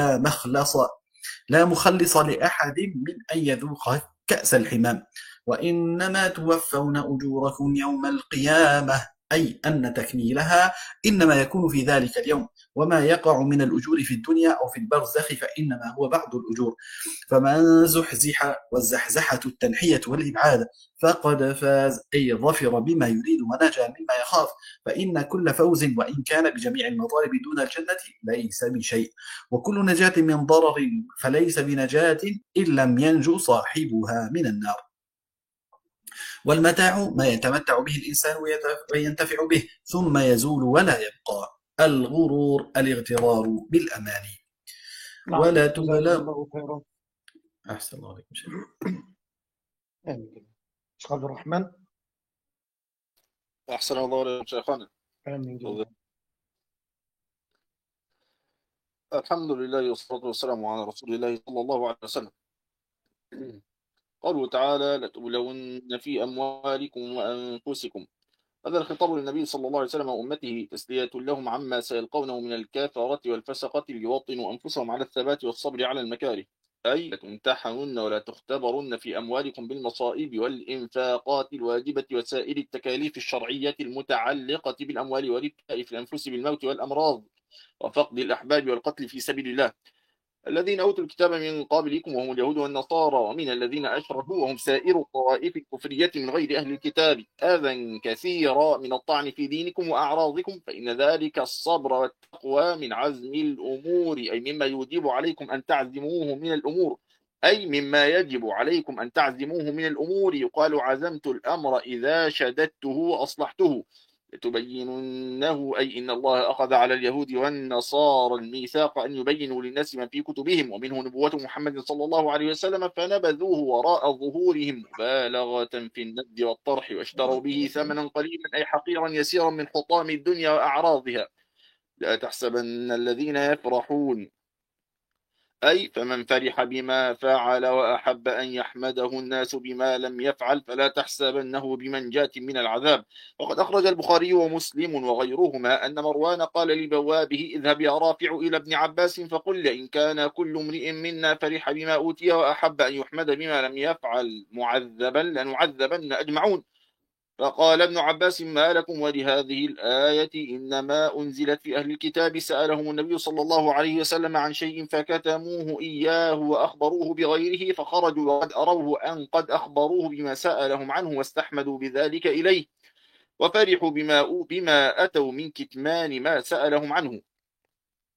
لا مخلص لأحد من أن يذوق كأس الحمام، وإنما توفون أجوركم يوم القيامة، أي أن تكميلها إنما يكون في ذلك اليوم، وما يقع من الأجور في الدنيا أو في البرزخ فإنما هو بعض الأجور. فمن زحزح، والزحزحة التنحية والإبعاد، فقد فاز، أي ظفر بما يريد ونجا مما يخاف، فإن كل فوز وإن كان بجميع المطالب دون الجنة ليس بشيء، وكل نجاة من ضرر فليس بنجاة إن لم ينجو صاحبها من النار. والمتاع ما يتمتع به الإنسان وينتفع به ثم يزول ولا يبقى. الغرور الاغترار بالأماني. ولا تبلغ. أحسن الله عليكم شيخ. آمين. شيخ عبد الرحمن. أحسن الله عليكم شيخنا. آمين. الحمد لله والصلاة والسلام على رسول الله صلى الله عليه وسلم. قوله تعالى: لتبلون في أموالكم وأنفسكم. هذا الخطاب للنبي صلى الله عليه وسلم وأمته تسلية لهم عما سيلقونه من الكافرة والفسقة ليوطنوا أنفسهم على الثبات والصبر على المكاره، أي لتمتحنن ولا تختبرن في أموالكم بالمصائب والإنفاقات الواجبة وسائر التكاليف الشرعية المتعلقة بالأموال والابتلاء في الأنفس بالموت والأمراض وفقد الأحباب والقتل في سبيل الله. الذين أوتوا الكتاب من قبلكم وهم اليهود والنصارى ومن الذين أشركوا وهم سائر الطوائف الكفرية من غير أهل الكتاب أذى كثيرا من الطعن في دينكم وأعراضكم، فإن ذلك الصبر والتقوى من عزم الأمور، أي مما يجب عليكم أن تعزموه من الأمور، أي مما يجب عليكم أن تعزموه من الأمور. يقال عزمت الأمر إذا شددته وأصلحته. لتبيننه، أي إن الله أخذ على اليهود والنصارى الميثاق أن يبينوا للناس ما في كتبهم ومنه نبوة محمد صلى الله عليه وسلم، فنبذوه وراء ظهورهم مبالغة في الند والطرح، واشتروا به ثمنا قليلا، أي حقيرا يسيرا من حطام الدنيا وأعراضها. لا تحسبن الذين يفرحون، أي فمن فرح بما فعل وأحب أن يحمده الناس بما لم يفعل فلا تحسبنه بمنجاة من العذاب. وقد أخرج البخاري ومسلم وغيرهما أن مروان قال لبوابه: اذهب يا رافع إلى ابن عباس فقل: إن كان كل امرئ منا فرح بما أوتي وأحب أن يحمد بما لم يفعل معذبا لنعذبن أجمعون. فقال ابن عباس: ما لكم ولهذه الآية إنما أنزلت في أهل الكتاب سألهم النبي صلى الله عليه وسلم عن شيء فكتموه إياه وأخبروه بغيره، فخرجوا وقد أروه أن قد أخبروه بما سألهم عنه واستحمدوا بذلك إليه، وفرحوا بما أتوا من كتمان ما سألهم عنه.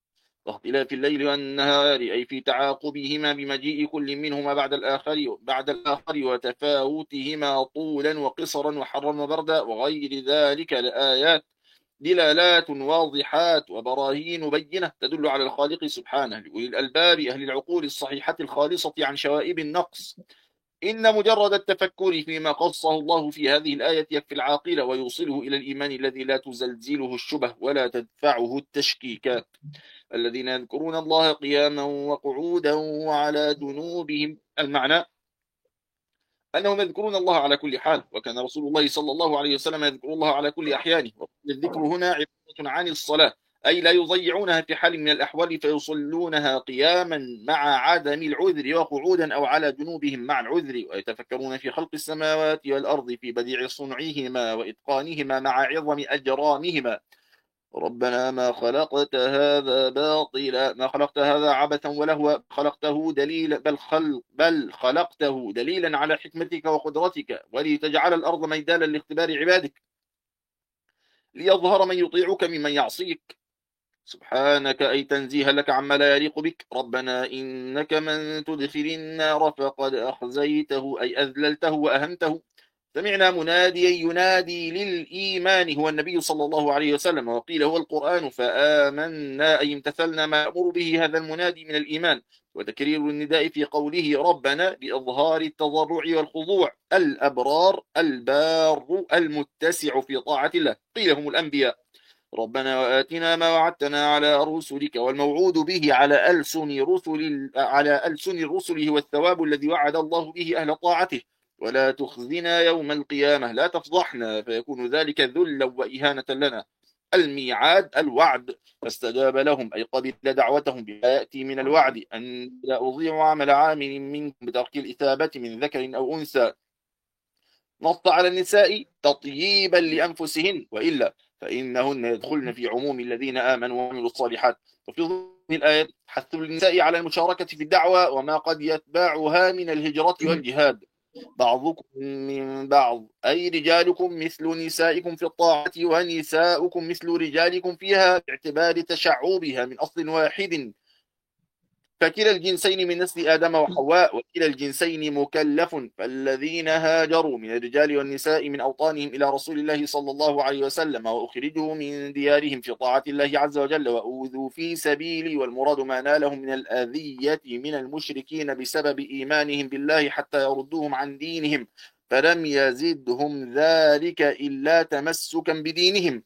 واختلاف الليل والنهار أي في تعاقبهما بمجيء كل منهما بعد الآخر وتفاوتهما طولا وقصرا وحرا وبردا وغير ذلك لآيات دلالات واضحات وبراهين بينة تدل على الخالق سبحانه لأولي الألباب أهل العقول الصحيحة الخالصة عن شوائب النقص. إن مجرد التفكر فيما قصه الله في هذه الآية يكفي العاقل ويوصله إلى الإيمان الذي لا تزلزله الشبه ولا تدفعه التشكيكات. الذين يذكرون الله قياما وقعودا وعلى جنوبهم. المعنى أنهم يذكرون الله على كل حال، وكان رسول الله صلى الله عليه وسلم يذكر الله على كل أحيانه. الذكر هنا عبارة عن الصلاة، أي لا يضيعونها في حال من الأحوال فيصلونها قياما مع عدم العذر وقعودا أو على جنوبهم مع العذر، ويتفكرون في خلق السماوات والأرض في بديع صنعهما وإتقانهما مع عظم أجرامهما. ربنا ما خلقت هذا باطلا، ما خلقت هذا عبثا ولهوا، خلقته دليلا بل خلقته دليلا على حكمتك وقدرتك ولتجعل الأرض ميدانا لاختبار عبادك ليظهر من يطيعك ممن يعصيك. سبحانك أي تنزيها لك عما لا يليق بك. ربنا إنك من تدخل النار فقد أخزيته أي أذللته وأهنته. سمعنا مناديا ينادي للإيمان هو النبي صلى الله عليه وسلم، وقيل هو القرآن فآمنا أي امتثلنا ما يأمر به هذا المنادي من الإيمان. وتكرير النداء في قوله ربنا بإظهار التضرع والخضوع. الأبرار البار المتسع في طاعة الله، قيل هم الأنبياء. ربنا وآتنا ما وعدتنا على رسلك، والموعود به على ألسن الرسل هو الثواب الذي وعد الله به أهل طاعته. ولا تخزنا يوم القيامة، لا تفضحنا فيكون ذلك ذلا وإهانة لنا. الميعاد الوعد، فاستجاب لهم أي قبل دعوتهم بما يأتي من الوعد أن لا أضيع عمل عامل منكم بترك الإثابة من ذكر أو أنثى. نص على النساء تطييبا لأنفسهن، وإلا فإنهن يدخلن في عموم الذين آمنوا وعملوا الصالحات. وفي ضمن الآية حث النساء على المشاركة في الدعوة وما قد يتبعها من الهجرة والجهاد. بعضكم من بعض أي رجالكم مثل نسائكم في الطاعة ونساؤكم مثل رجالكم فيها باعتبار تشعبها من أصل واحد، فكلا الجنسين من نسل آدم وحواء وكلا الجنسين مكلف. فالذين هاجروا من الرجال والنساء من أوطانهم إلى رسول الله صلى الله عليه وسلم وأخرجوا من ديارهم في طاعة الله عز وجل وأوذوا في سبيلي، والمراد ما نالهم من الأذية من المشركين بسبب إيمانهم بالله حتى يردوهم عن دينهم، فلم يزدهم ذلك إلا تمسكا بدينهم.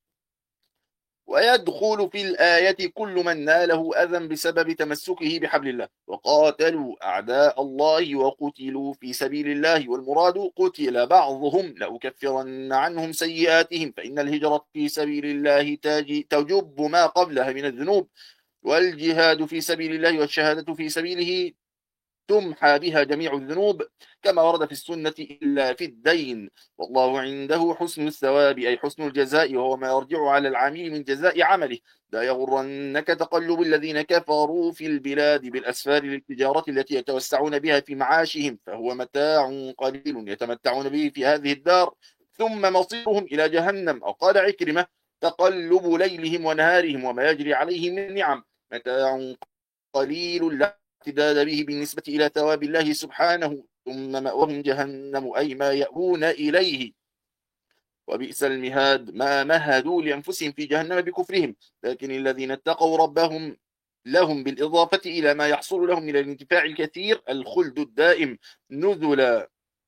ويدخل في الآية كل من ناله أذى بسبب تمسكه بحبل الله. وقاتلوا أعداء الله وقتلوا في سبيل الله، والمراد قتل بعضهم لأكفرن عنهم سيئاتهم، فإن الهجرة في سبيل الله تجب ما قبلها من الذنوب، والجهاد في سبيل الله والشهادة في سبيله تمحى بها جميع الذنوب كما ورد في السنة إلا في الدين. والله عنده حسن الثواب أي حسن الجزاء، وهو ما يرجع على العامل من جزاء عمله. لا يغرنك تقلب الذين كفروا في البلاد بالأسفار للتجارة التي يتوسعون بها في معاشهم، فهو متاع قليل يتمتعون به في هذه الدار ثم مصيرهم إلى جهنم. أو قال عكرمة تقلب ليلهم ونهارهم وما يجري عليهم من نعم متاع قليل لا اعتداد به بالنسبة إلى ثواب الله سبحانه، ثم مأواهم جهنم أي ما يأوون إليه. وبئس المهاد ما مهدوا لأنفسهم في جهنم بكفرهم، لكن الذين اتقوا ربهم لهم بالإضافة إلى ما يحصل لهم من الانتفاع الكثير الخلد الدائم نزلا.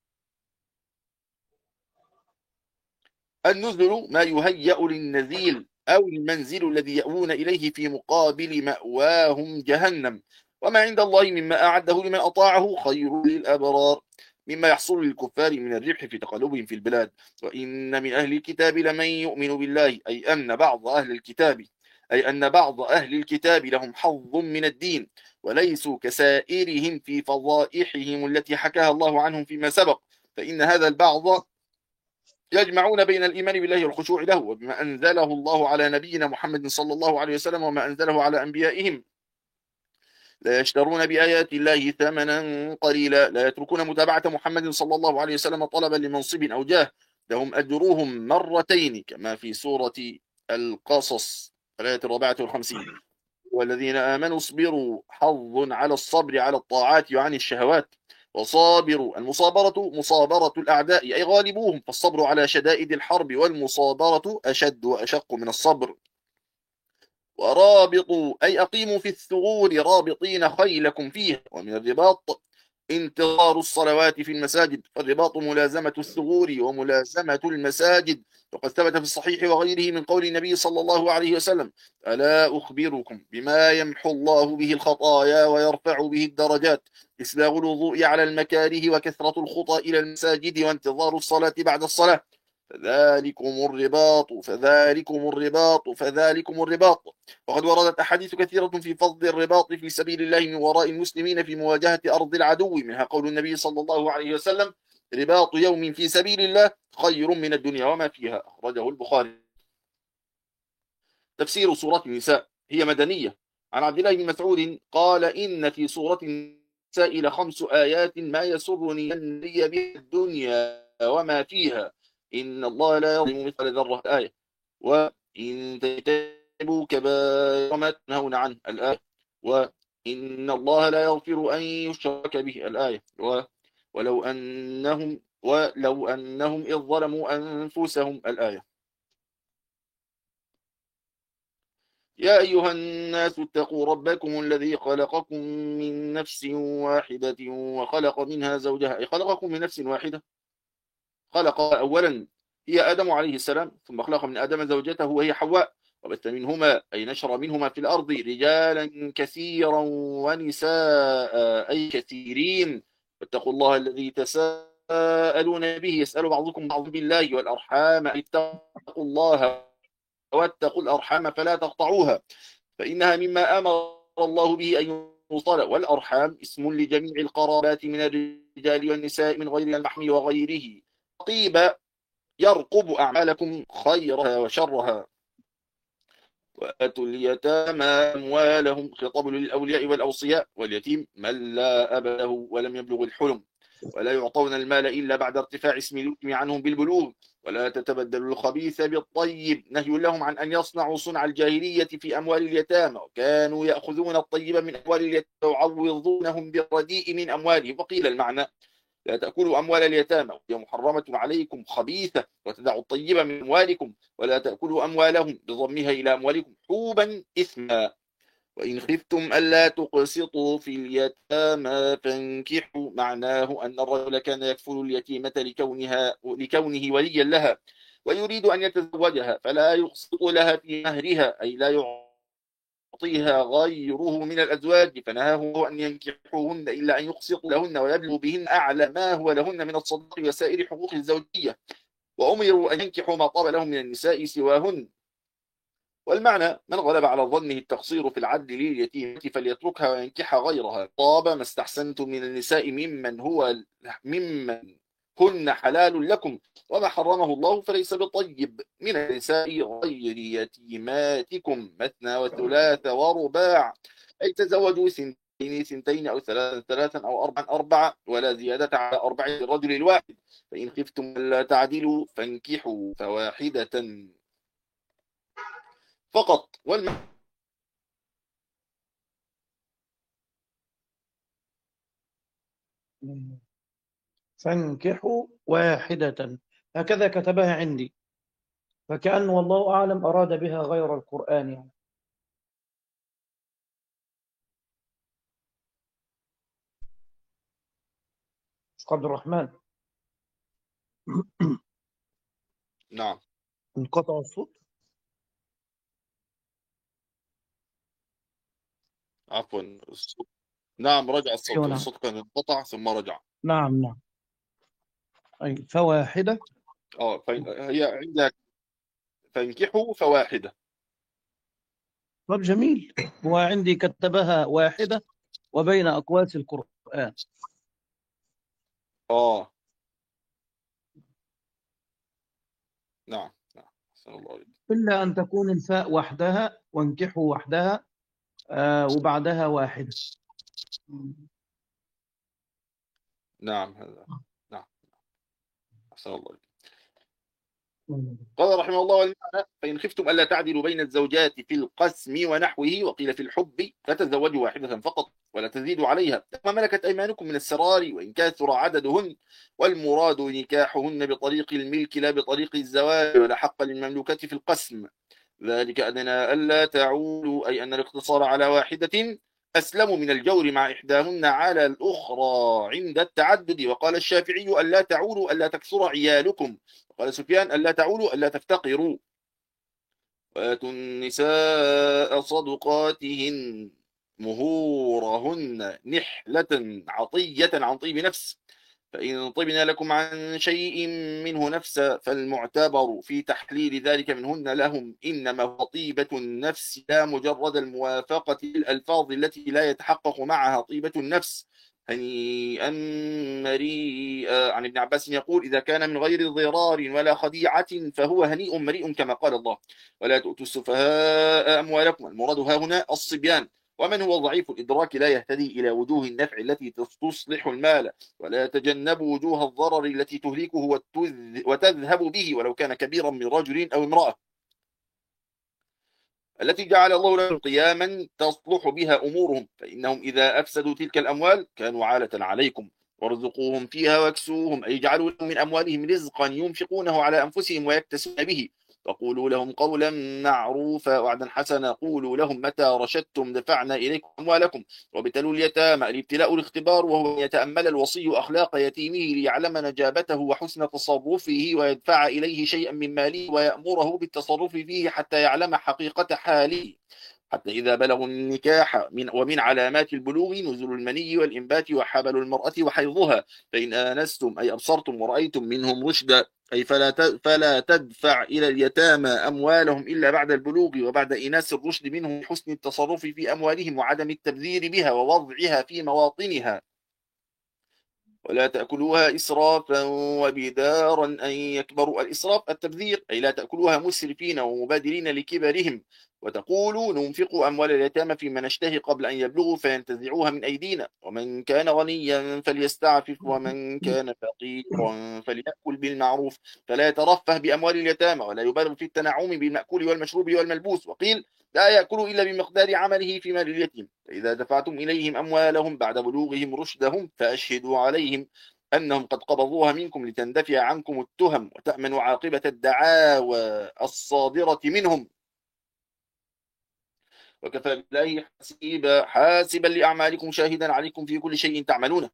النزل ما يهيأ للنزيل أو المنزل الذي يأوون إليه في مقابل مأواهم جهنم. وما عند الله مما أعده لمن أطاعه خير للأبرار مما يحصل للكفار من الربح في تقلبهم في البلاد. وإن من أهل الكتاب لمن يؤمن بالله أي أن بعض أهل الكتاب لهم حظ من الدين وليسوا كسائرهم في فضائحهم التي حكاها الله عنهم فيما سبق، فإن هذا البعض يجمعون بين الإيمان بالله والخشوع له وبما أنزله الله على نبينا محمد صلى الله عليه وسلم وما أنزله على أنبيائهم، لا يشترون بآيات الله ثمنا قليلا، لا يتركون متابعة محمد صلى الله عليه وسلم طلبا لمنصب أو جاه، لهم أجرهم مرتين كما في سورة القصص الآية 54. والذين آمنوا اصبروا حظ على الصبر على الطاعات وعن الشهوات. وصابروا المصابرة مصابرة الأعداء أي غالبوهم، فالصبر على شدائد الحرب والمصابرة أشد وأشق من الصبر. ورابطوا أي أقيموا في الثغور رابطين خيلكم فيها. ومن الرباط انتظار الصلوات في المساجد، فالرباط ملازمة الثغور وملازمة المساجد، وقد ثبت في الصحيح وغيره من قول النبي صلى الله عليه وسلم: ألا أخبركم بما يمحو الله به الخطايا ويرفع به الدرجات؟ إسباغ الوضوء على المكاره وكثرة الخطى إلى المساجد وانتظار الصلاة بعد الصلاة. فذلكم الرباط. وقد وردت أحاديث كثيرة في فضل الرباط في سبيل الله من وراء المسلمين في مواجهة أرض العدو، منها قول النبي صلى الله عليه وسلم: رباط يوم في سبيل الله خير من الدنيا وما فيها. أخرجه البخاري. تفسير سورة النساء. هي مدنية. عن عبد الله بن مسعود قال: إن في سورة النساء لخمس آيات ما يسرني أن لي بها الدنيا وما فيها، إن الله لا يظلم مثل ذرة. الآية. وإن تجتنبوا كبائر ما تنهون عنه. الآية. وإن الله لا يغفر أن يشرك به. الآية. ولو أنهم إذ ظلموا أنفسهم. الآية. يا أيها الناس اتقوا ربكم الذي خلقكم من نفس واحدة وخلق منها زوجها، أي خلقكم من نفس واحدة. خلق أولا هي آدم عليه السلام، ثم خلق من آدم زوجته وهي حواء، وبث منهما أي نشر منهما في الأرض رجالا كثيرا ونساء أي كثيرين. واتقوا الله الذي تساءلون به، يسأل بعضكم بعض بالله، والأرحام اتقوا الله واتقوا الأرحام فلا تقطعوها، فإنها مما أمر الله به أن يوصل. والأرحام اسم لجميع القرابات من الرجال والنساء من غير المحمي وغيره. رقيب يرقب أعمالكم خيرها وشرها. وآتوا اليتامى أموالهم، خطاب للأولياء والأوصياء، واليتيم من لا أب له ولم يبلغ الحلم. ولا يعطون المال إلا بعد ارتفاع اسم اليتم عنهم بالبلوغ. ولا تتبدلوا الخبيث بالطيب، نهي لهم عن أن يصنعوا صنع الجاهلية في أموال اليتامى، وكانوا يأخذون الطيب من أموال اليتامى ويعوضونهم بالرديء من أموالهم. وقيل المعنى: لا تأكلوا أموال اليتامى وهي محرمة عليكم خبيثة، وتدعوا الطيب من أموالكم، ولا تأكلوا أموالهم بضمها إلى أموالكم حوبا إثما. وإن خفتم ألا تقسطوا في اليتامى فانكحوا، معناه أن الرجل كان يكفل اليتيمة لكونه وليا لها ويريد أن يتزوجها، فلا يقسط لها في مهرها، أي لا يعطيها غيره من الأزواج، فنهاه أن ينكحوهن إلا أن يقسطوا لهن ويبلغوا بهن أعلى ما هو لهن من الصدق وسائر حقوق الزوجية، وأمروا أن ينكحوا ما طاب لهم من النساء سواهن. والمعنى: من غلب على ظنه التقصير في العدل لليتيمة فليتركها وينكح غيرها. طاب ما استحسنتم من النساء ممن هن حلال لكم، وما حرمه الله فليس بطيب. من النساء غير يتيماتكم مثنى وثلاث ورباع، أي تزوجوا سنتين أو ثلاثا أو أربعة، ولا زيادة على 4 للرجل الواحد. فإن خفتم ألا تعدلوا فانكحوا فواحدة فقط. فانكحوا واحدة، هكذا كتبها عندي، فكأنه والله أعلم أراد بها غير القرآن يعني. عبد الرحمن. نعم. انقطع الصوت. عفوا الصوت. نعم رجع الصوت. أيوة نعم. الصوت كان انقطع ثم رجع. نعم. أي فواحدة. هي عندها فانكحوا فواحدة. طب جميل، وعندي كتبها واحدة وبين أقواس القرآن. نعم. الله عليك. إلا أن تكون الفاء وحدها وانكحوا وحدها وبعدها واحدة. نعم هذا. نعم. أحسن الله عليك. قال رحمه الله: والمعنى فإن خفتم ألا تعدلوا بين الزوجات في القسم ونحوه، وقيل في الحب، فتزوجوا واحدة فقط ولا تزيدوا عليها، ما ملكت أيمانكم من السرار وإن كثر عددهن، والمراد نكاحهن بطريق الملك لا بطريق الزواج، ولا حق للمملوكة في القسم. ذلك أدنى ألا تعولوا، أي أن الاقتصار على واحدة أسلم من الجور مع إحداهن على الأخرى عند التعدد. وقال الشافعي: ألا تعولوا ألا تكثر عيالكم. وقال سفيان: ألا تعولوا ألا تفتقروا. وآتوا النساء صدقاتهن مهورهن نحلة عطية عن طيب نفس، فإن طبن لكم عن شيء منه نفسا فالمعتبر في تحليل ذلك منهن لهم إنما هو طيبة النفس لا مجرد الموافقة للألفاظ التي لا يتحقق معها طيبة النفس. هنيئا مريئا. عن ابن عباس يقول: إذا كان من غير ضرار ولا خديعة فهو هنيء مريء كما قال الله: ولا تؤتوا السفهاء أموالكم. المراد ها هنا الصبيان، ومن هو ضعيف الإدراك لا يهتدي إلى وجوه النفع التي تصلح المال، ولا يتجنبوا وجوه الضرر التي تهلكه وتذهب به ولو كان كبيرا من رجل أو امرأة، التي جعل الله لهم قياما تصلح بها أمورهم، فإنهم إذا أفسدوا تلك الأموال كانوا عالة عليكم. وارزقوهم فيها واكسوهم، أي اجعلوا لهم من أموالهم رزقا ينفقونه على أنفسهم ويكتسون به. وقولوا لهم قولا معروفا وعدا حسنا. قولوا لهم: متى رشدتم دفعنا إليكم أموالكم. وابتلوا اليتامى. الابتلاء الاختبار، وهو أن يتأمل الوصي أخلاق يتيمه ليعلم نجابته وحسن تصرفه ويدفع إليه شيئا من ماله ويأمره بالتصرف فيه حتى يعلم حقيقة حاله، حتى إذا بلغوا النكاح ومن علامات البلوغ نزول المني والإنبات وحبل المرأة وحيضها، فإن آنستم أي أبصرتم ورأيتم منهم رشدا، أي فلا تدفع إلى اليتامى أموالهم إلا بعد البلوغ وبعد إناس الرشد منهم، حسن التصرف في أموالهم وعدم التبذير بها ووضعها في مواطنها. ولا تأكلوها إسرافا وبدارا أن يكبروا. الإسراف التبذير، أي لا تأكلوها مسرفين ومبادرين لكبرهم. وتقولوا: ننفق أموال اليتامى فيما نشتهي قبل أن يبلغوا فينتزعوها من أيدينا. ومن كان غنيا فليستعفف ومن كان فقيرا فليأكل بالمعروف، فلا يترفه بأموال اليتامى ولا يبالغ في التنعم بالمأكول والمشروب والملبوس. وقيل: لا يأكل إلا بمقدار عمله في مال اليتيم. فإذا دفعتم إليهم أموالهم بعد بلوغهم رشدهم فأشهدوا عليهم أنهم قد قبضوها منكم لتندفع عنكم التهم وتأمنوا عاقبة الدعاوى الصادرة منهم، وكفى بالله حاسبا لأعمالكم شاهدا عليكم في كل شيء تعملونه.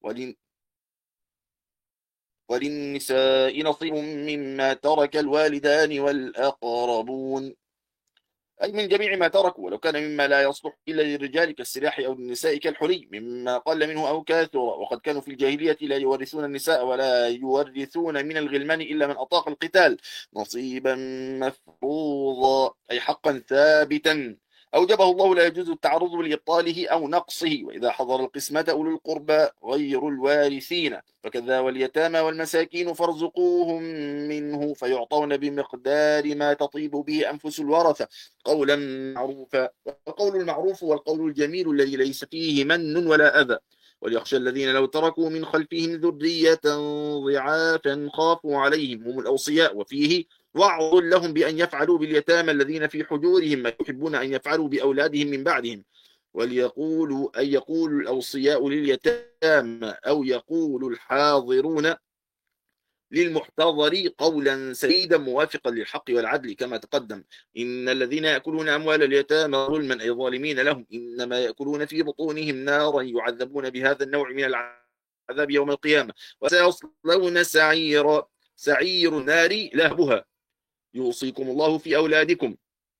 وللنساء نصيب مما ترك الوالدان والأقربون، أي من جميع ما تركوا، ولو كان مما لا يصلح إلا للرجال كالسلاح أو النساء كالحلي مما قل منه أو كاثر. وقد كانوا في الجاهلية لا يورثون النساء ولا يورثون من الغلمان إلا من أطاق القتال نصيبا مفروضا، أي حقا ثابتا أوجبه الله، لا يجوز التعرض لإبطاله أو نقصه. وإذا حضر القسمة أولو القربى غير الوارثين فكذا واليتامى والمساكين فارزقوهم منه فيعطون بمقدار ما تطيب به أنفس الورثة قولا معروفا. والقول المعروف والقول الجميل الذي ليس فيه من ولا أذى. وليخشى الذين لو تركوا من خلفهم ذرية ضعافا خافوا عليهم هم الأوصياء، وفيه وعظ لهم بأن يفعلوا باليتامى الذين في حجورهم ما يحبون أن يفعلوا بأولادهم من بعدهم. وليقولوا أي يقول الأوصياء لليتامى أو يقول الحاضرون للمحتضر قولا سديدا موافقا للحق والعدل كما تقدم. إن الذين يأكلون أموال اليتامى ظلما أي ظالمين لهم إنما يأكلون في بطونهم نارا يعذبون بهذا النوع من العذاب يوم القيامة وسيصلون سعيرا. سعير النار لهبها. يوصيكم الله في أولادكم،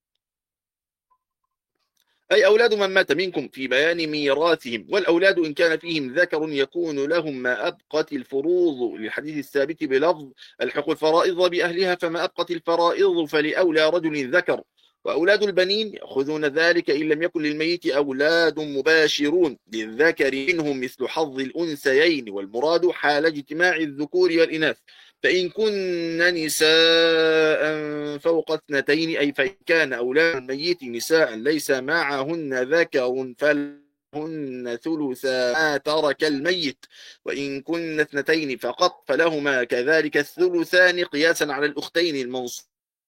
أي أولاد من مات منكم في بيان ميراثهم. والأولاد إن كان فيهم ذكر يكون لهم ما أبقت الفروض للحديث الثابت بلفظ الحق الفرائض بأهلها فما أبقت الفرائض فلأولى رجل ذكر. وأولاد البنين يأخذون ذلك إن لم يكن للميت أولاد مباشرون للذكر منهم مثل حظ الأنثيين، والمراد حال اجتماع الذكور والإناث. فإن كن نساء فوق 2 أي فإن كان أولاد الميت نساء ليس معهن ذكر هن ثلثا ما ترك الميت، وإن كن اثنتين فقط فلهما كذلك الثلثان قياسا على الأختين المنصوص.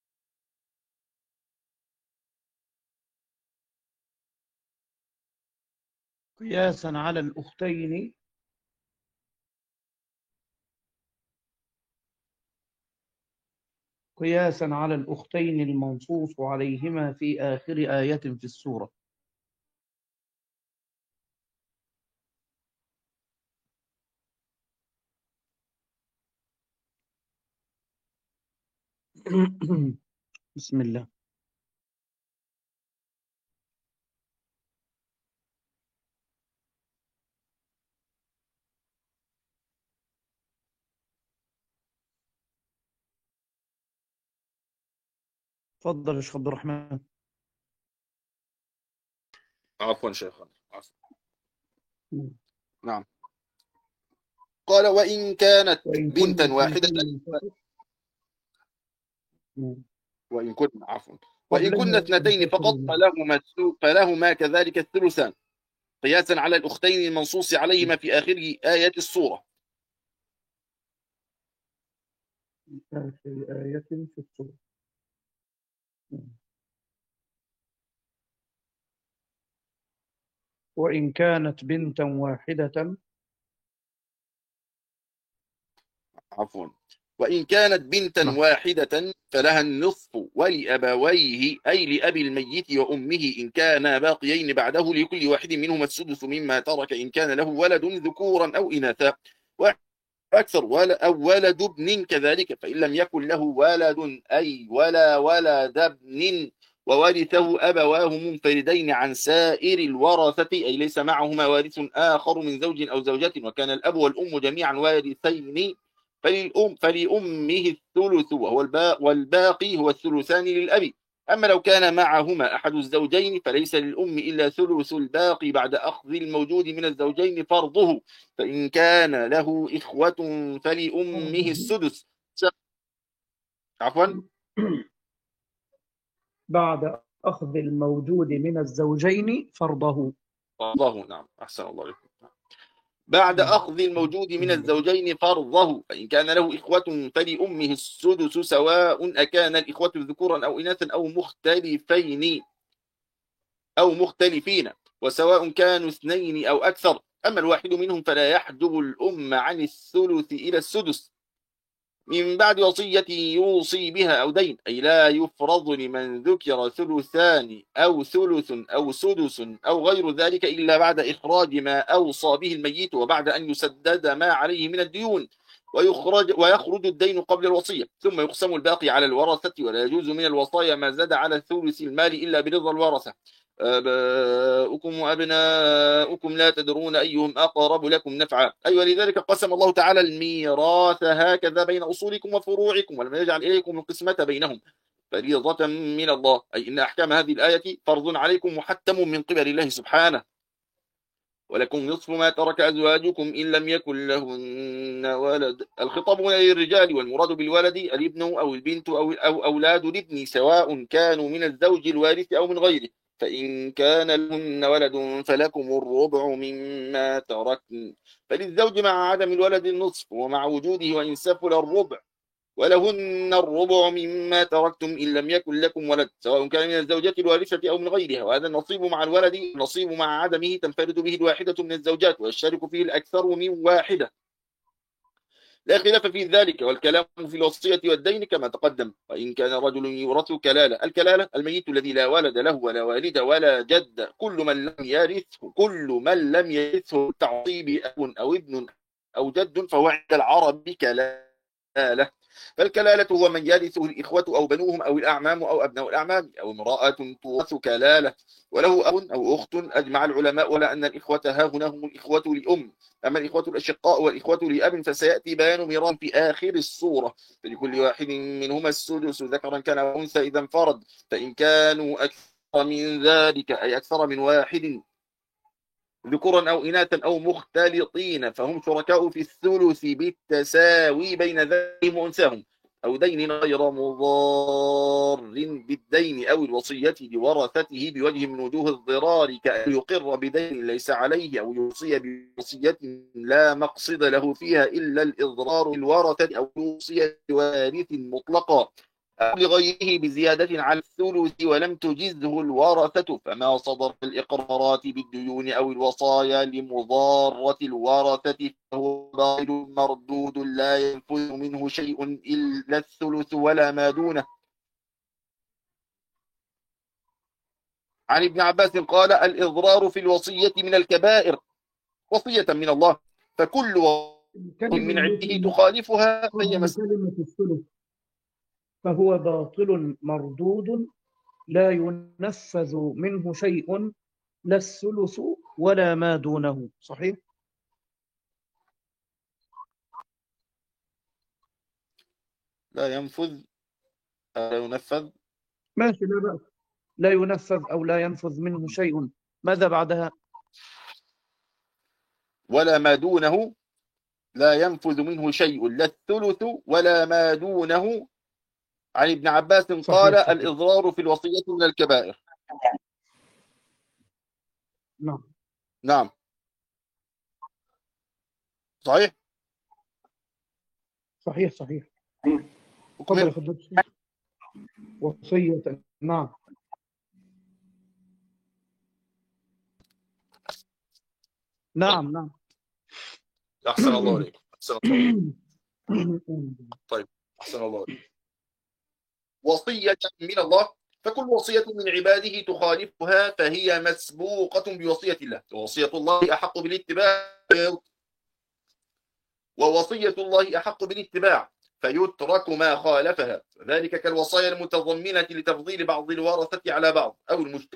قياسا على الأختين المنصوص عليهما في آخر آية في السورة. بسم الله. تفضل يا شيخ عبد الرحمن. عفوا شيخنا، نعم. قال وإن كانت بنتا واحدة، وإن كنا اثنتين فقط فلهما كذلك الثلثان قياسا على الأختين المنصوص عليهما في آخر آيات السورة. وإن كانت بنتا واحدة وإن كانت بنتا واحدة فلها النصف ولأبويه أي لأبي الميت وأمه إن كانا باقيين بعده لكل واحد منهما السدس مما ترك إن كان له ولد ذكورا أو إناثا أكثر أو ولد ابن كذلك، فإن لم يكن له ولد أي ولا ولد ابن وورثه أبواه منفردين عن سائر الورثة أي ليس معهما وارث آخر من زوج أو زوجة وكان الأب والأم جميعا وارثين فلأمه الثلث والباقي هو الثلثان للأب. أما لو كان معهما أحد الزوجين فليس للأم إلا ثلث الباقي بعد أخذ الموجود من الزوجين فرضه، فإن كان له إخوة فلأمه السدس. عفوا بعد أخذ الموجود من الزوجين فرضه. نعم، أحسن الله عليكم. بعد أخذ الموجود من الزوجين فرضه، فإن كان له إخوة فلأمه السدس سواء أكان الإخوة ذكورا أو إناثا أو مختلفين وسواء كانوا اثنين أو أكثر. أما الواحد منهم فلا يحجب الأم عن الثلث إلى السدس من بعد وصية يوصي بها أو دين، أي لا يفرض لمن ذكر ثلثان أو ثلث أو سدس أو غير ذلك إلا بعد إخراج ما أوصى به الميت وبعد أن يسدد ما عليه من الديون ويخرج الدين قبل الوصية، ثم يقسم الباقي على الورثة. ولا يجوز من الوصايا ما زاد على ثلث المال إلا برضا الورثة. آباؤكم وأبناؤكم لا تدرون أيهم أقرب لكم نفعا، أي ولذلك قسم الله تعالى الميراث هكذا بين أصولكم وفروعكم ولم يجعل إليكم القسمة بينهم فريضة من الله، أي إن أحكام هذه الآية فرض عليكم محتم من قبل الله سبحانه. ولكم نصف ما ترك أزواجكم إن لم يكن لهن ولد. الخطاب هنا للرجال والمراد بالولد الابن أو البنت أو أولاد الابن سواء كانوا من الزوج الوارث أو من غيره، فإن كان لهن ولد فلكم الربع مما تركن، فللزوج مع عدم الولد النصف ومع وجوده وإن سفل الربع، ولهن الربع مما تركتم إن لم يكن لكم ولد سواء كان من الزوجات الوارثة أو من غيرها. وهذا النصيب مع الولد النصيب مع عدمه تنفرد به الواحدة من الزوجات ويشترك فيه الأكثر من واحدة، لا خلاف في ذلك. والكلام في الوصية والدين كما تقدم. وإن كان رجل يورث كلالة، الكلالة الميت الذي لا ولد له ولا والد ولا جد كل من لم يرثه التعصيب أب أو ابن أو جد فهو عند العرب كلالة. فالكلالة هو من يرثه الإخوة أو بنوهم أو الأعمام أو أبناء الأعمام أو امرأة تورث كلالة وله أخ أو أخت. أجمع العلماء على أن الإخوة هاهنا هم الإخوة لأم، أما الإخوة الأشقاء والإخوة لأب فسيأتي بيان ميراث في آخر السورة. فلكل واحد منهما السدس ذكرا كان أو أنثى إذا انفرد، فإن كانوا أكثر من ذلك أي أكثر من واحد ذكورا أو إناثا أو مختلطين فهم شركاء في الثلث بالتساوي بين ذكرهم وأنثاهم. أو دين غير مضار بالدين أو الوصية لورثته بوجه من وجوه الضرار، كأن يقر بدين ليس عليه أو يوصي بوصية لا مقصد له فيها إلا الإضرار بالورثة، أو يوصي بوارث مطلقا أو لغيره بزيادة على الثلث ولم تجزه الورثة، فما صدر الإقرارات بالديون أو الوصايا لمضارة الورثة فهو باطل مردود لا ينفذ منه شيء إلا الثلث ولا ما دونه. عن ابن عباس قال: الإضرار في الوصية من الكبائر، وصية من الله، فكل وصية الكلمة من عنده التي تخالفها فهي قبل كلمة الثلث فهو باطل مردود لا ينفذ منه شيء، لا الثلث ولا ما دونه. صحيح؟ لا ينفذ لا ينفذ ماشي، لا بأس. لا ينفذ أو لا ينفذ منه شيء. ماذا بعدها؟ ولا ما دونه، لا ينفذ منه شيء، لا الثلث ولا ما دونه. عن ابن عباس قال: صحيح صحيح. الإضرار في الوصية من الكبائر. نعم. نعم صحيح. صحيح صحيح. تفضل يا أكمل. فضيلة الشيخ. وصية. نعم. نعم نعم. أحسن الله عليك. أحسن الله. طيب أحسن الله عليك. وصية من الله، فكل وصية من عباده تخالفها فهي مسبوقة بوصية الله، ووصية الله أحق بالاتباع، ووصية الله أحق بالاتباع فيترك ما خالفها، ذلك كالوصايا المتضمنة لتفضيل بعض الورثة على بعض أو المجتمع.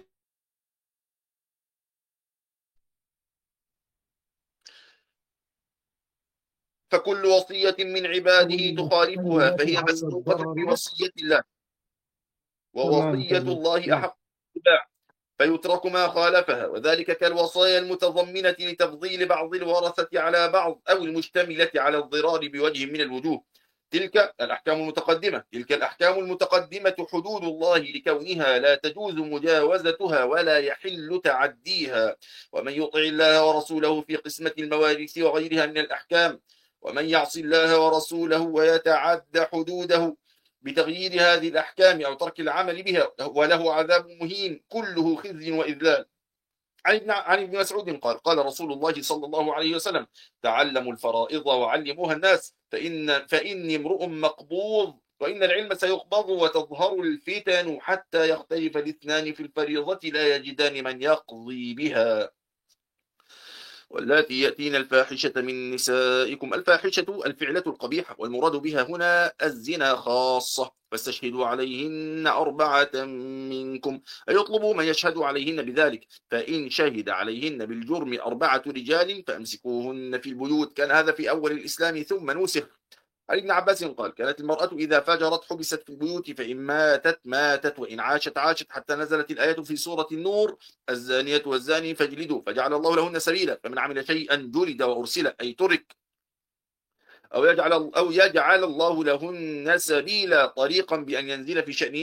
فكل وصية من عباده تخالفها فهي على مسبوقة الضرر. بوصية الله، تمام ووصية تمام. الله نعم. أحق بالاتباع فيترك ما خالفها، وذلك كالوصايا المتضمنة لتفضيل بعض الورثة على بعض أو المشتملة على الضرار بوجه من الوجوه. تلك الأحكام المتقدمة حدود الله لكونها لا تجوز مجاوزتها ولا يحل تعديها. ومن يطع الله ورسوله في قسمة المواريث وغيرها من الأحكام، ومن يعص الله ورسوله ويتعد حدوده بتغيير هذه الأحكام أو ترك العمل بها وله عذاب مهين كله خزي وإذلال. عن ابن مسعود قال: قال رسول الله صلى الله عليه وسلم: تعلموا الفرائض وعلموها الناس، فإني امرؤ مقبوض، وإن العلم سيقبض وتظهر الفتن حتى يختلف الاثنان في الفريضة لا يجدان من يقضي بها. واللاتي يأتين الفاحشة من نسائكم، الفاحشة الفعلة القبيحة، والمراد بها هنا الزنا خاصة، فاستشهدوا عليهن 4 منكم، أي يطلبوا من يشهد عليهن بذلك، فإن شهد عليهن بالجرم 4 رجال فأمسكوهن في البيوت. كان هذا في أول الإسلام ثم نسخ. عن ابن عباس قال: كانت المرأة إذا فجرت حبست في البيوت، فإن ماتت وإن عاشت حتى نزلت الآية في سورة النور: الزانية والزاني فاجلدوا، فجعل الله لهن سبيلا، فمن عمل شيئا جلد وأرسل، أي ترك، أو يجعل الله لهن سبيلا، طريقا بأن ينزل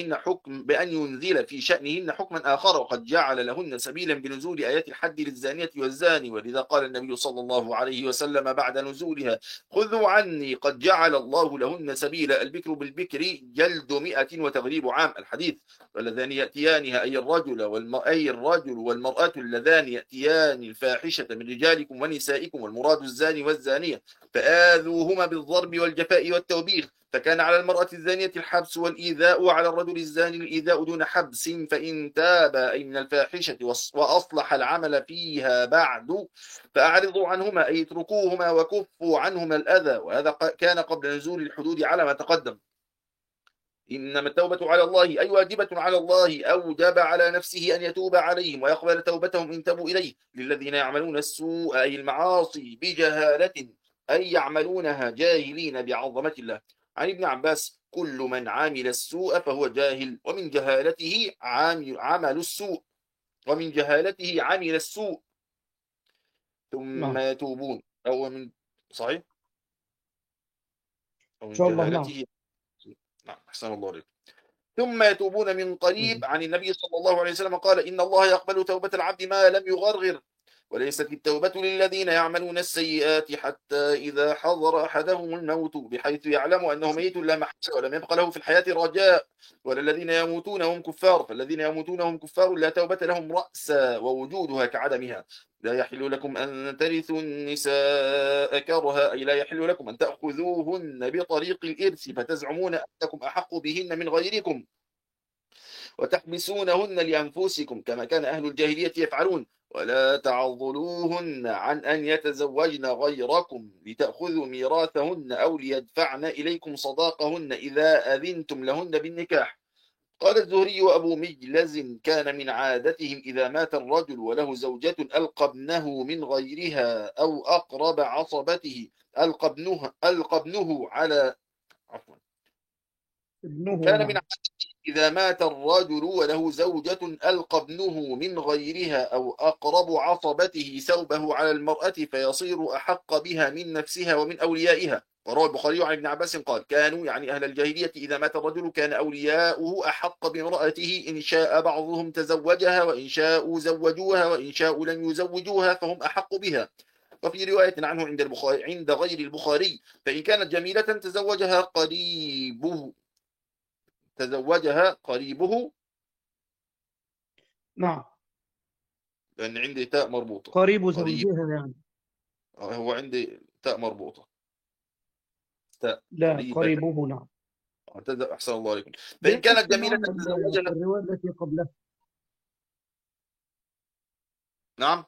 في شأنهن حكما آخر، وقد جعل لهن سبيلا بنزول آيات الحد للزانية والزاني. ولذا قال النبي صلى الله عليه وسلم بعد نزولها: خذوا عني قد جعل الله لهن سبيلا، البكر بالبكر جلد 100 وتغريب عام، الحديث. واللذان يأتيانها أي الرجل والمرأة اللذان يأتيان الفاحشة من رجالكم ونسائكم، والمراد الزاني والزانية، فآذوهما بالضرب والجفاء والتوبيخ. فكان على المرأة الزانية الحبس والإيذاء، وعلى الرجل الزاني الإيذاء دون حبس، فإن تابا أي من الفاحشة وأصلح العمل فيها بعد فأعرضوا عنهما، أي اتركوهما وكفوا عنهما الأذى. وهذا كان قبل نزول الحدود على ما تقدم. إنما التوبة على الله أي واجبة على الله، أوجب على نفسه أن يتوب عليهم ويقبل توبتهم إن تبوا إليه. للذين يعملون السوء أي المعاصي بجهالة، أي يعملونها جاهلين بعظمة الله. عن ابن عباس: كل من عمل السوء فهو جاهل، ومن جهالته عمل السوء، ومن جهالته عمل السوء ثم نعم. يتوبون. أو من صحيح أو إن من شاء الله. نعم. جهالته نعم، أحسن الله عليك. ثم يتوبون من قريب. عن النبي صلى الله عليه وسلم قال: إن الله يقبل توبة العبد ما لم يغرغر، وليست التوبة للذين يعملون السيئات حتى إذا حضر أحدهم الموت بحيث يعلم أنه ميت لا محالة ولم يبق له في الحياة رجاء، ولا الذين يموتون هم كفار، فالذين يموتون هم كفار لا توبة لهم رأسا ووجودها كعدمها. لا يحل لكم أن ترثوا النساء كرها، أي لا يحل لكم أن تأخذوهن بطريق الإرث فتزعمون أنكم أحق بهن من غيركم وتحبسونهن لأنفسكم كما كان أهل الجاهلية يفعلون، ولا تعضلوهن عن أن يتزوجن غيركم لتأخذوا ميراثهن أو ليدفعن إليكم صداقهن إذا أذنتم لهن بالنكاح. قال الزهري وأبو مجلز: كان من عادتهم إذا مات الرجل وله زوجة ألقى ابنه من غيرها أو أقرب عصبته ألقى ابنه على عفوا ابنه كان من نعم. إذا مات الرجل وله زوجة ألقى ابنه من غيرها أو أقرب عصبته ثوبه على المرأة فيصير أحق بها من نفسها ومن أوليائها. وروى البخاري عن ابن عباس قال: كانوا يعني أهل الجاهلية إذا مات الرجل كان أولياؤه أحق بامرأته، إن شاء بعضهم تزوجها وإن شاءوا زوجوها وإن شاءوا لم يزوجوها فهم أحق بها. وفي رواية عنه عند البخاري عند غير البخاري: فإن كانت جميلة تزوجها قريبه نعم، لأن عندي تاء مربوطة. قريب قريب، زوجها يعني. هو عندي تاء مربوطة، تاء لا، قريبة. قريبه نعم. أحسن الله عليكم. فإن بيأتي كانت جميلة بمعنى تزوجها. الرواية التي قبلها. نعم.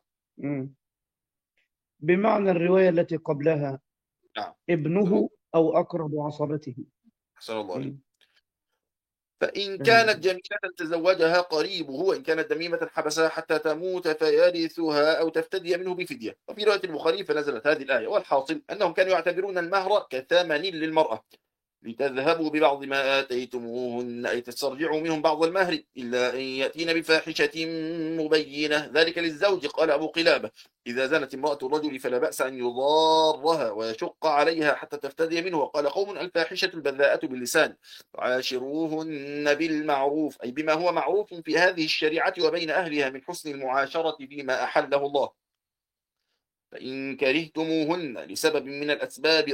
بمعنى الرواية التي قبلها، نعم. ابنه أو أقرب عصبته. أحسن الله عليكم. مم. فإن كانت جميلة تزوجها قريبه، وإن كانت دميمة حبسها حتى تموت فيرثها أو تفتدي منه بفدية. وفي رواية البخاري: فنزلت هذه الآية. والحاصل أنهم كانوا يعتبرون المهر كثمن للمرأة، لتذهبوا ببعض ما آتيتموهن، أي تسترجعوا منهم بعض المهر، إلا أن يأتين بفاحشة مبينة، ذلك للزوج. قال أبو قلابة: إذا زنت امرأة الرجل فلا بأس أن يضارها ويشق عليها حتى تفتدي منه. وقال قوم: الفاحشة البذاءة باللسان. وعاشروهن بالمعروف، أي بما هو معروف في هذه الشريعة وبين أهلها من حسن المعاشرة فيما أحله الله. فإن كرهتموهن لسبب من الأسباب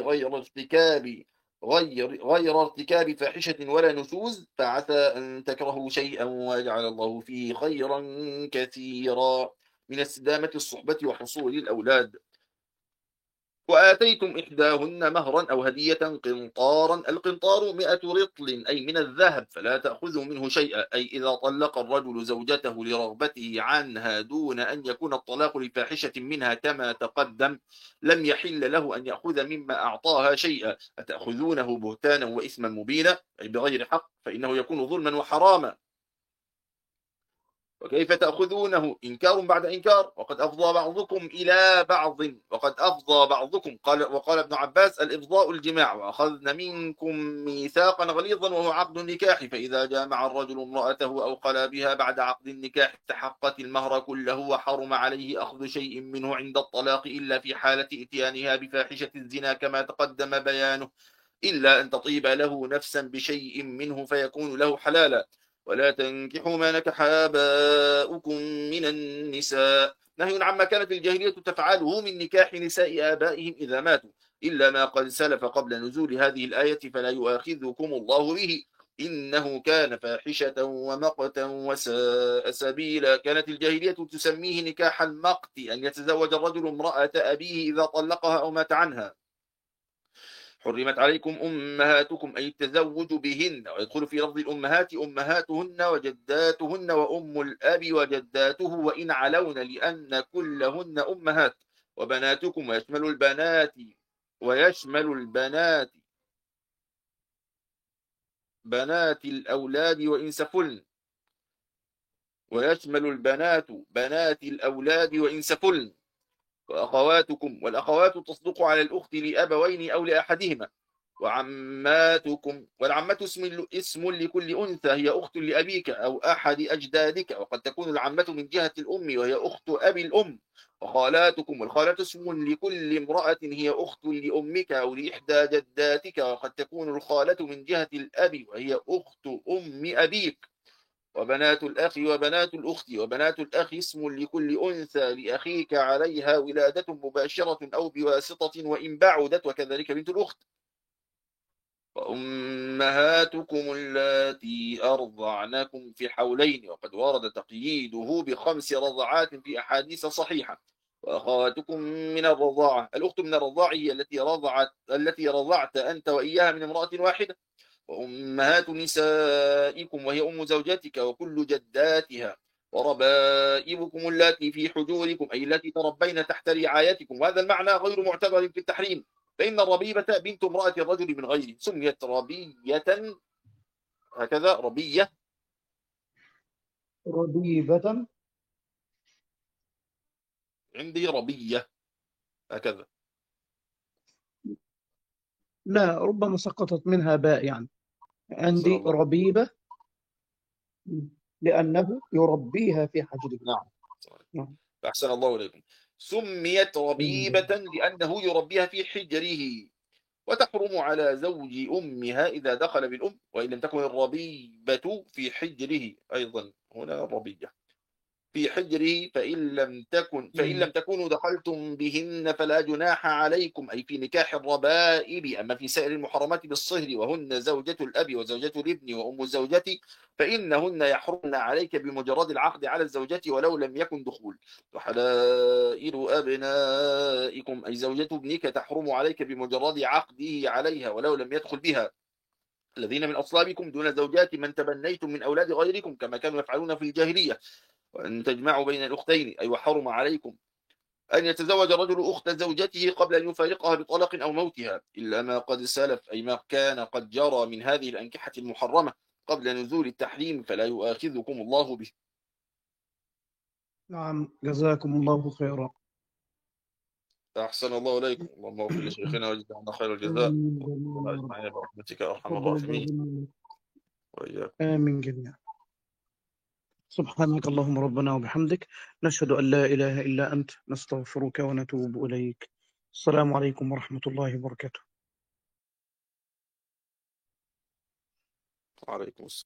غير ارتكاب فاحشة ولا نشوز، فعسى أن تكرهوا شيئا ويجعل الله فيه خيرا كثيرا من استدامة الصحبة وحصول الأولاد. وآتيتم إحداهن مهرا أو هدية قنطارا. القنطار 100 رطل أي من الذهب، فلا تأخذوا منه شيئا، أي إذا طلق الرجل زوجته لرغبته عنها دون أن يكون الطلاق لفاحشة منها كما تقدم، لم يحل له أن يأخذ مما أعطاها شيئا. أتأخذونه بهتانا وإثما مبينا، أي بغير حق، فإنه يكون ظلما وحراما. وكيف تأخذونه؟ إنكار بعد إنكار، وقد أفضى بعضكم إلى بعض وقال ابن عباس: الإفضاء الجماع. وأخذن منكم ميثاقا غليظا وهو عقد النكاح، فإذا جامع الرجل امرأته أو قلى بها بعد عقد النكاح استحقت المهر كله، وحرم عليه أخذ شيء منه عند الطلاق إلا في حالة إتيانها بفاحشة الزنا كما تقدم بيانه، إلا أن تطيب له نفسا بشيء منه فيكون له حلالا. ولا تنكحوا ما نكح آباؤكم من النساء. نهي عما كانت الجاهلية تفعله من نكاح نساء آبائهم إذا ماتوا، إلا ما قد سلف قبل نزول هذه الآية، فلا يؤاخذكم الله به، إنه كان فاحشة ومقتا وساء سبيلا. كانت الجاهلية تسميه نكاح المقت، أن يتزوج الرجل امرأة أبيه إذا طلقها أو مات عنها. حرمت عليكم أمهاتكم، أي التزوج بهن، ويدخل في لفظ الأمهات أمهاتهن وجداتهن وأم الأب وجداته وإن علون، لأن كلهن أمهات. وبناتكم، ويشمل البنات بنات الأولاد وإن سفلن، ويشمل البنات بنات الأولاد وإن سفلن. وأخواتكم، والأخوات تصدق على الأخت لأبوين أو لأحدهما. وعماتكم، والعمة اسم لكل أنثى هي أخت لأبيك أو أحد أجدادك، وقد تكون العمة من جهة الأم وهي أخت أبي الأم. وخالاتكم، والخالة اسم لكل امرأة هي أخت لأمك أو لإحدى جداتك، وقد تكون الخالة من جهة الأب وهي أخت أم أبيك. وبنات الأخ وبنات الأخت، وبنات الأخ اسم لكل أنثى لأخيك عليها ولادة مباشرة أو بواسطة وإن بعدت، وكذلك بنت الأخت. وأمهاتكم اللاتي أرضعنكم في حولين، وقد ورد تقييده ب5 رضعات في أحاديث صحيحة. وأخواتكم من الرضاعة، الأخت من الرضاعة هي التي رضعت أنت وإياها من امرأة واحدة. وأمهات نسائكم وهي أم زوجتك وكل جداتها. وربائبكم اللاتي في حجوركم أي التي تربين تحت رعايتكم، وهذا المعنى غير معتبر في التحريم، فإن الربيبة بنت امرأة الرجل من غيره سميت ربية، هكذا ربية. ربيبة. عندي ربية هكذا. لا، ربما سقطت منها باء يعني. أحسن عندي الله. ربيبة لأنه يربيها في حجره. نعم. نعم. أحسن الله إليكم. سميت ربيبة لأنه يربيها في حجره. وتحرم على زوج أمها إذا دخل بالأم، وإن لم تكن الربيبة في حجره، أيضا هنا الربية في حجره، فإن لم تكونوا دخلتم بهن فلا جناح عليكم، أي في نكاح الربائب. أما في سائر المحرمات بالصهر وهن زوجة الأب وزوجة الابن وأم الزوجة فإنهن يحرمن عليك بمجرد العقد على الزوجة ولو لم يكن دخول. وحلائل أبنائكم أي زوجة ابنك تحرم عليك بمجرد عقده عليها ولو لم يدخل بها، الذين من أصلابكم دون زوجات من تبنيتم من أولاد غيركم كما كانوا يفعلون في الجاهلية. وأن تجمعوا بين الأختين أي وحرم عليكم أن يتزوج الرجل أخت زوجته قبل أن يفارقها بطلاق أو موتها، إلا ما قد سلف أي ما كان قد جرى من هذه الأنكحة المحرمة قبل نزول التحريم فلا يؤاخذكم الله به. نعم، جزاكم الله خيرا. أحسن الله إليكم. اللهم اغفر لشيخنا وجزاه عنا خير الجزاء، ولا أجمعين برحمتك يا أرحم الراحمين. وإياكم. آمين جميعا. سبحانك اللهم ربنا وبحمدك، نشهد أن لا إله إلا أنت، نستغفرك ونتوب إليك. السلام عليكم ورحمة الله وبركاته. وعليكم السلام.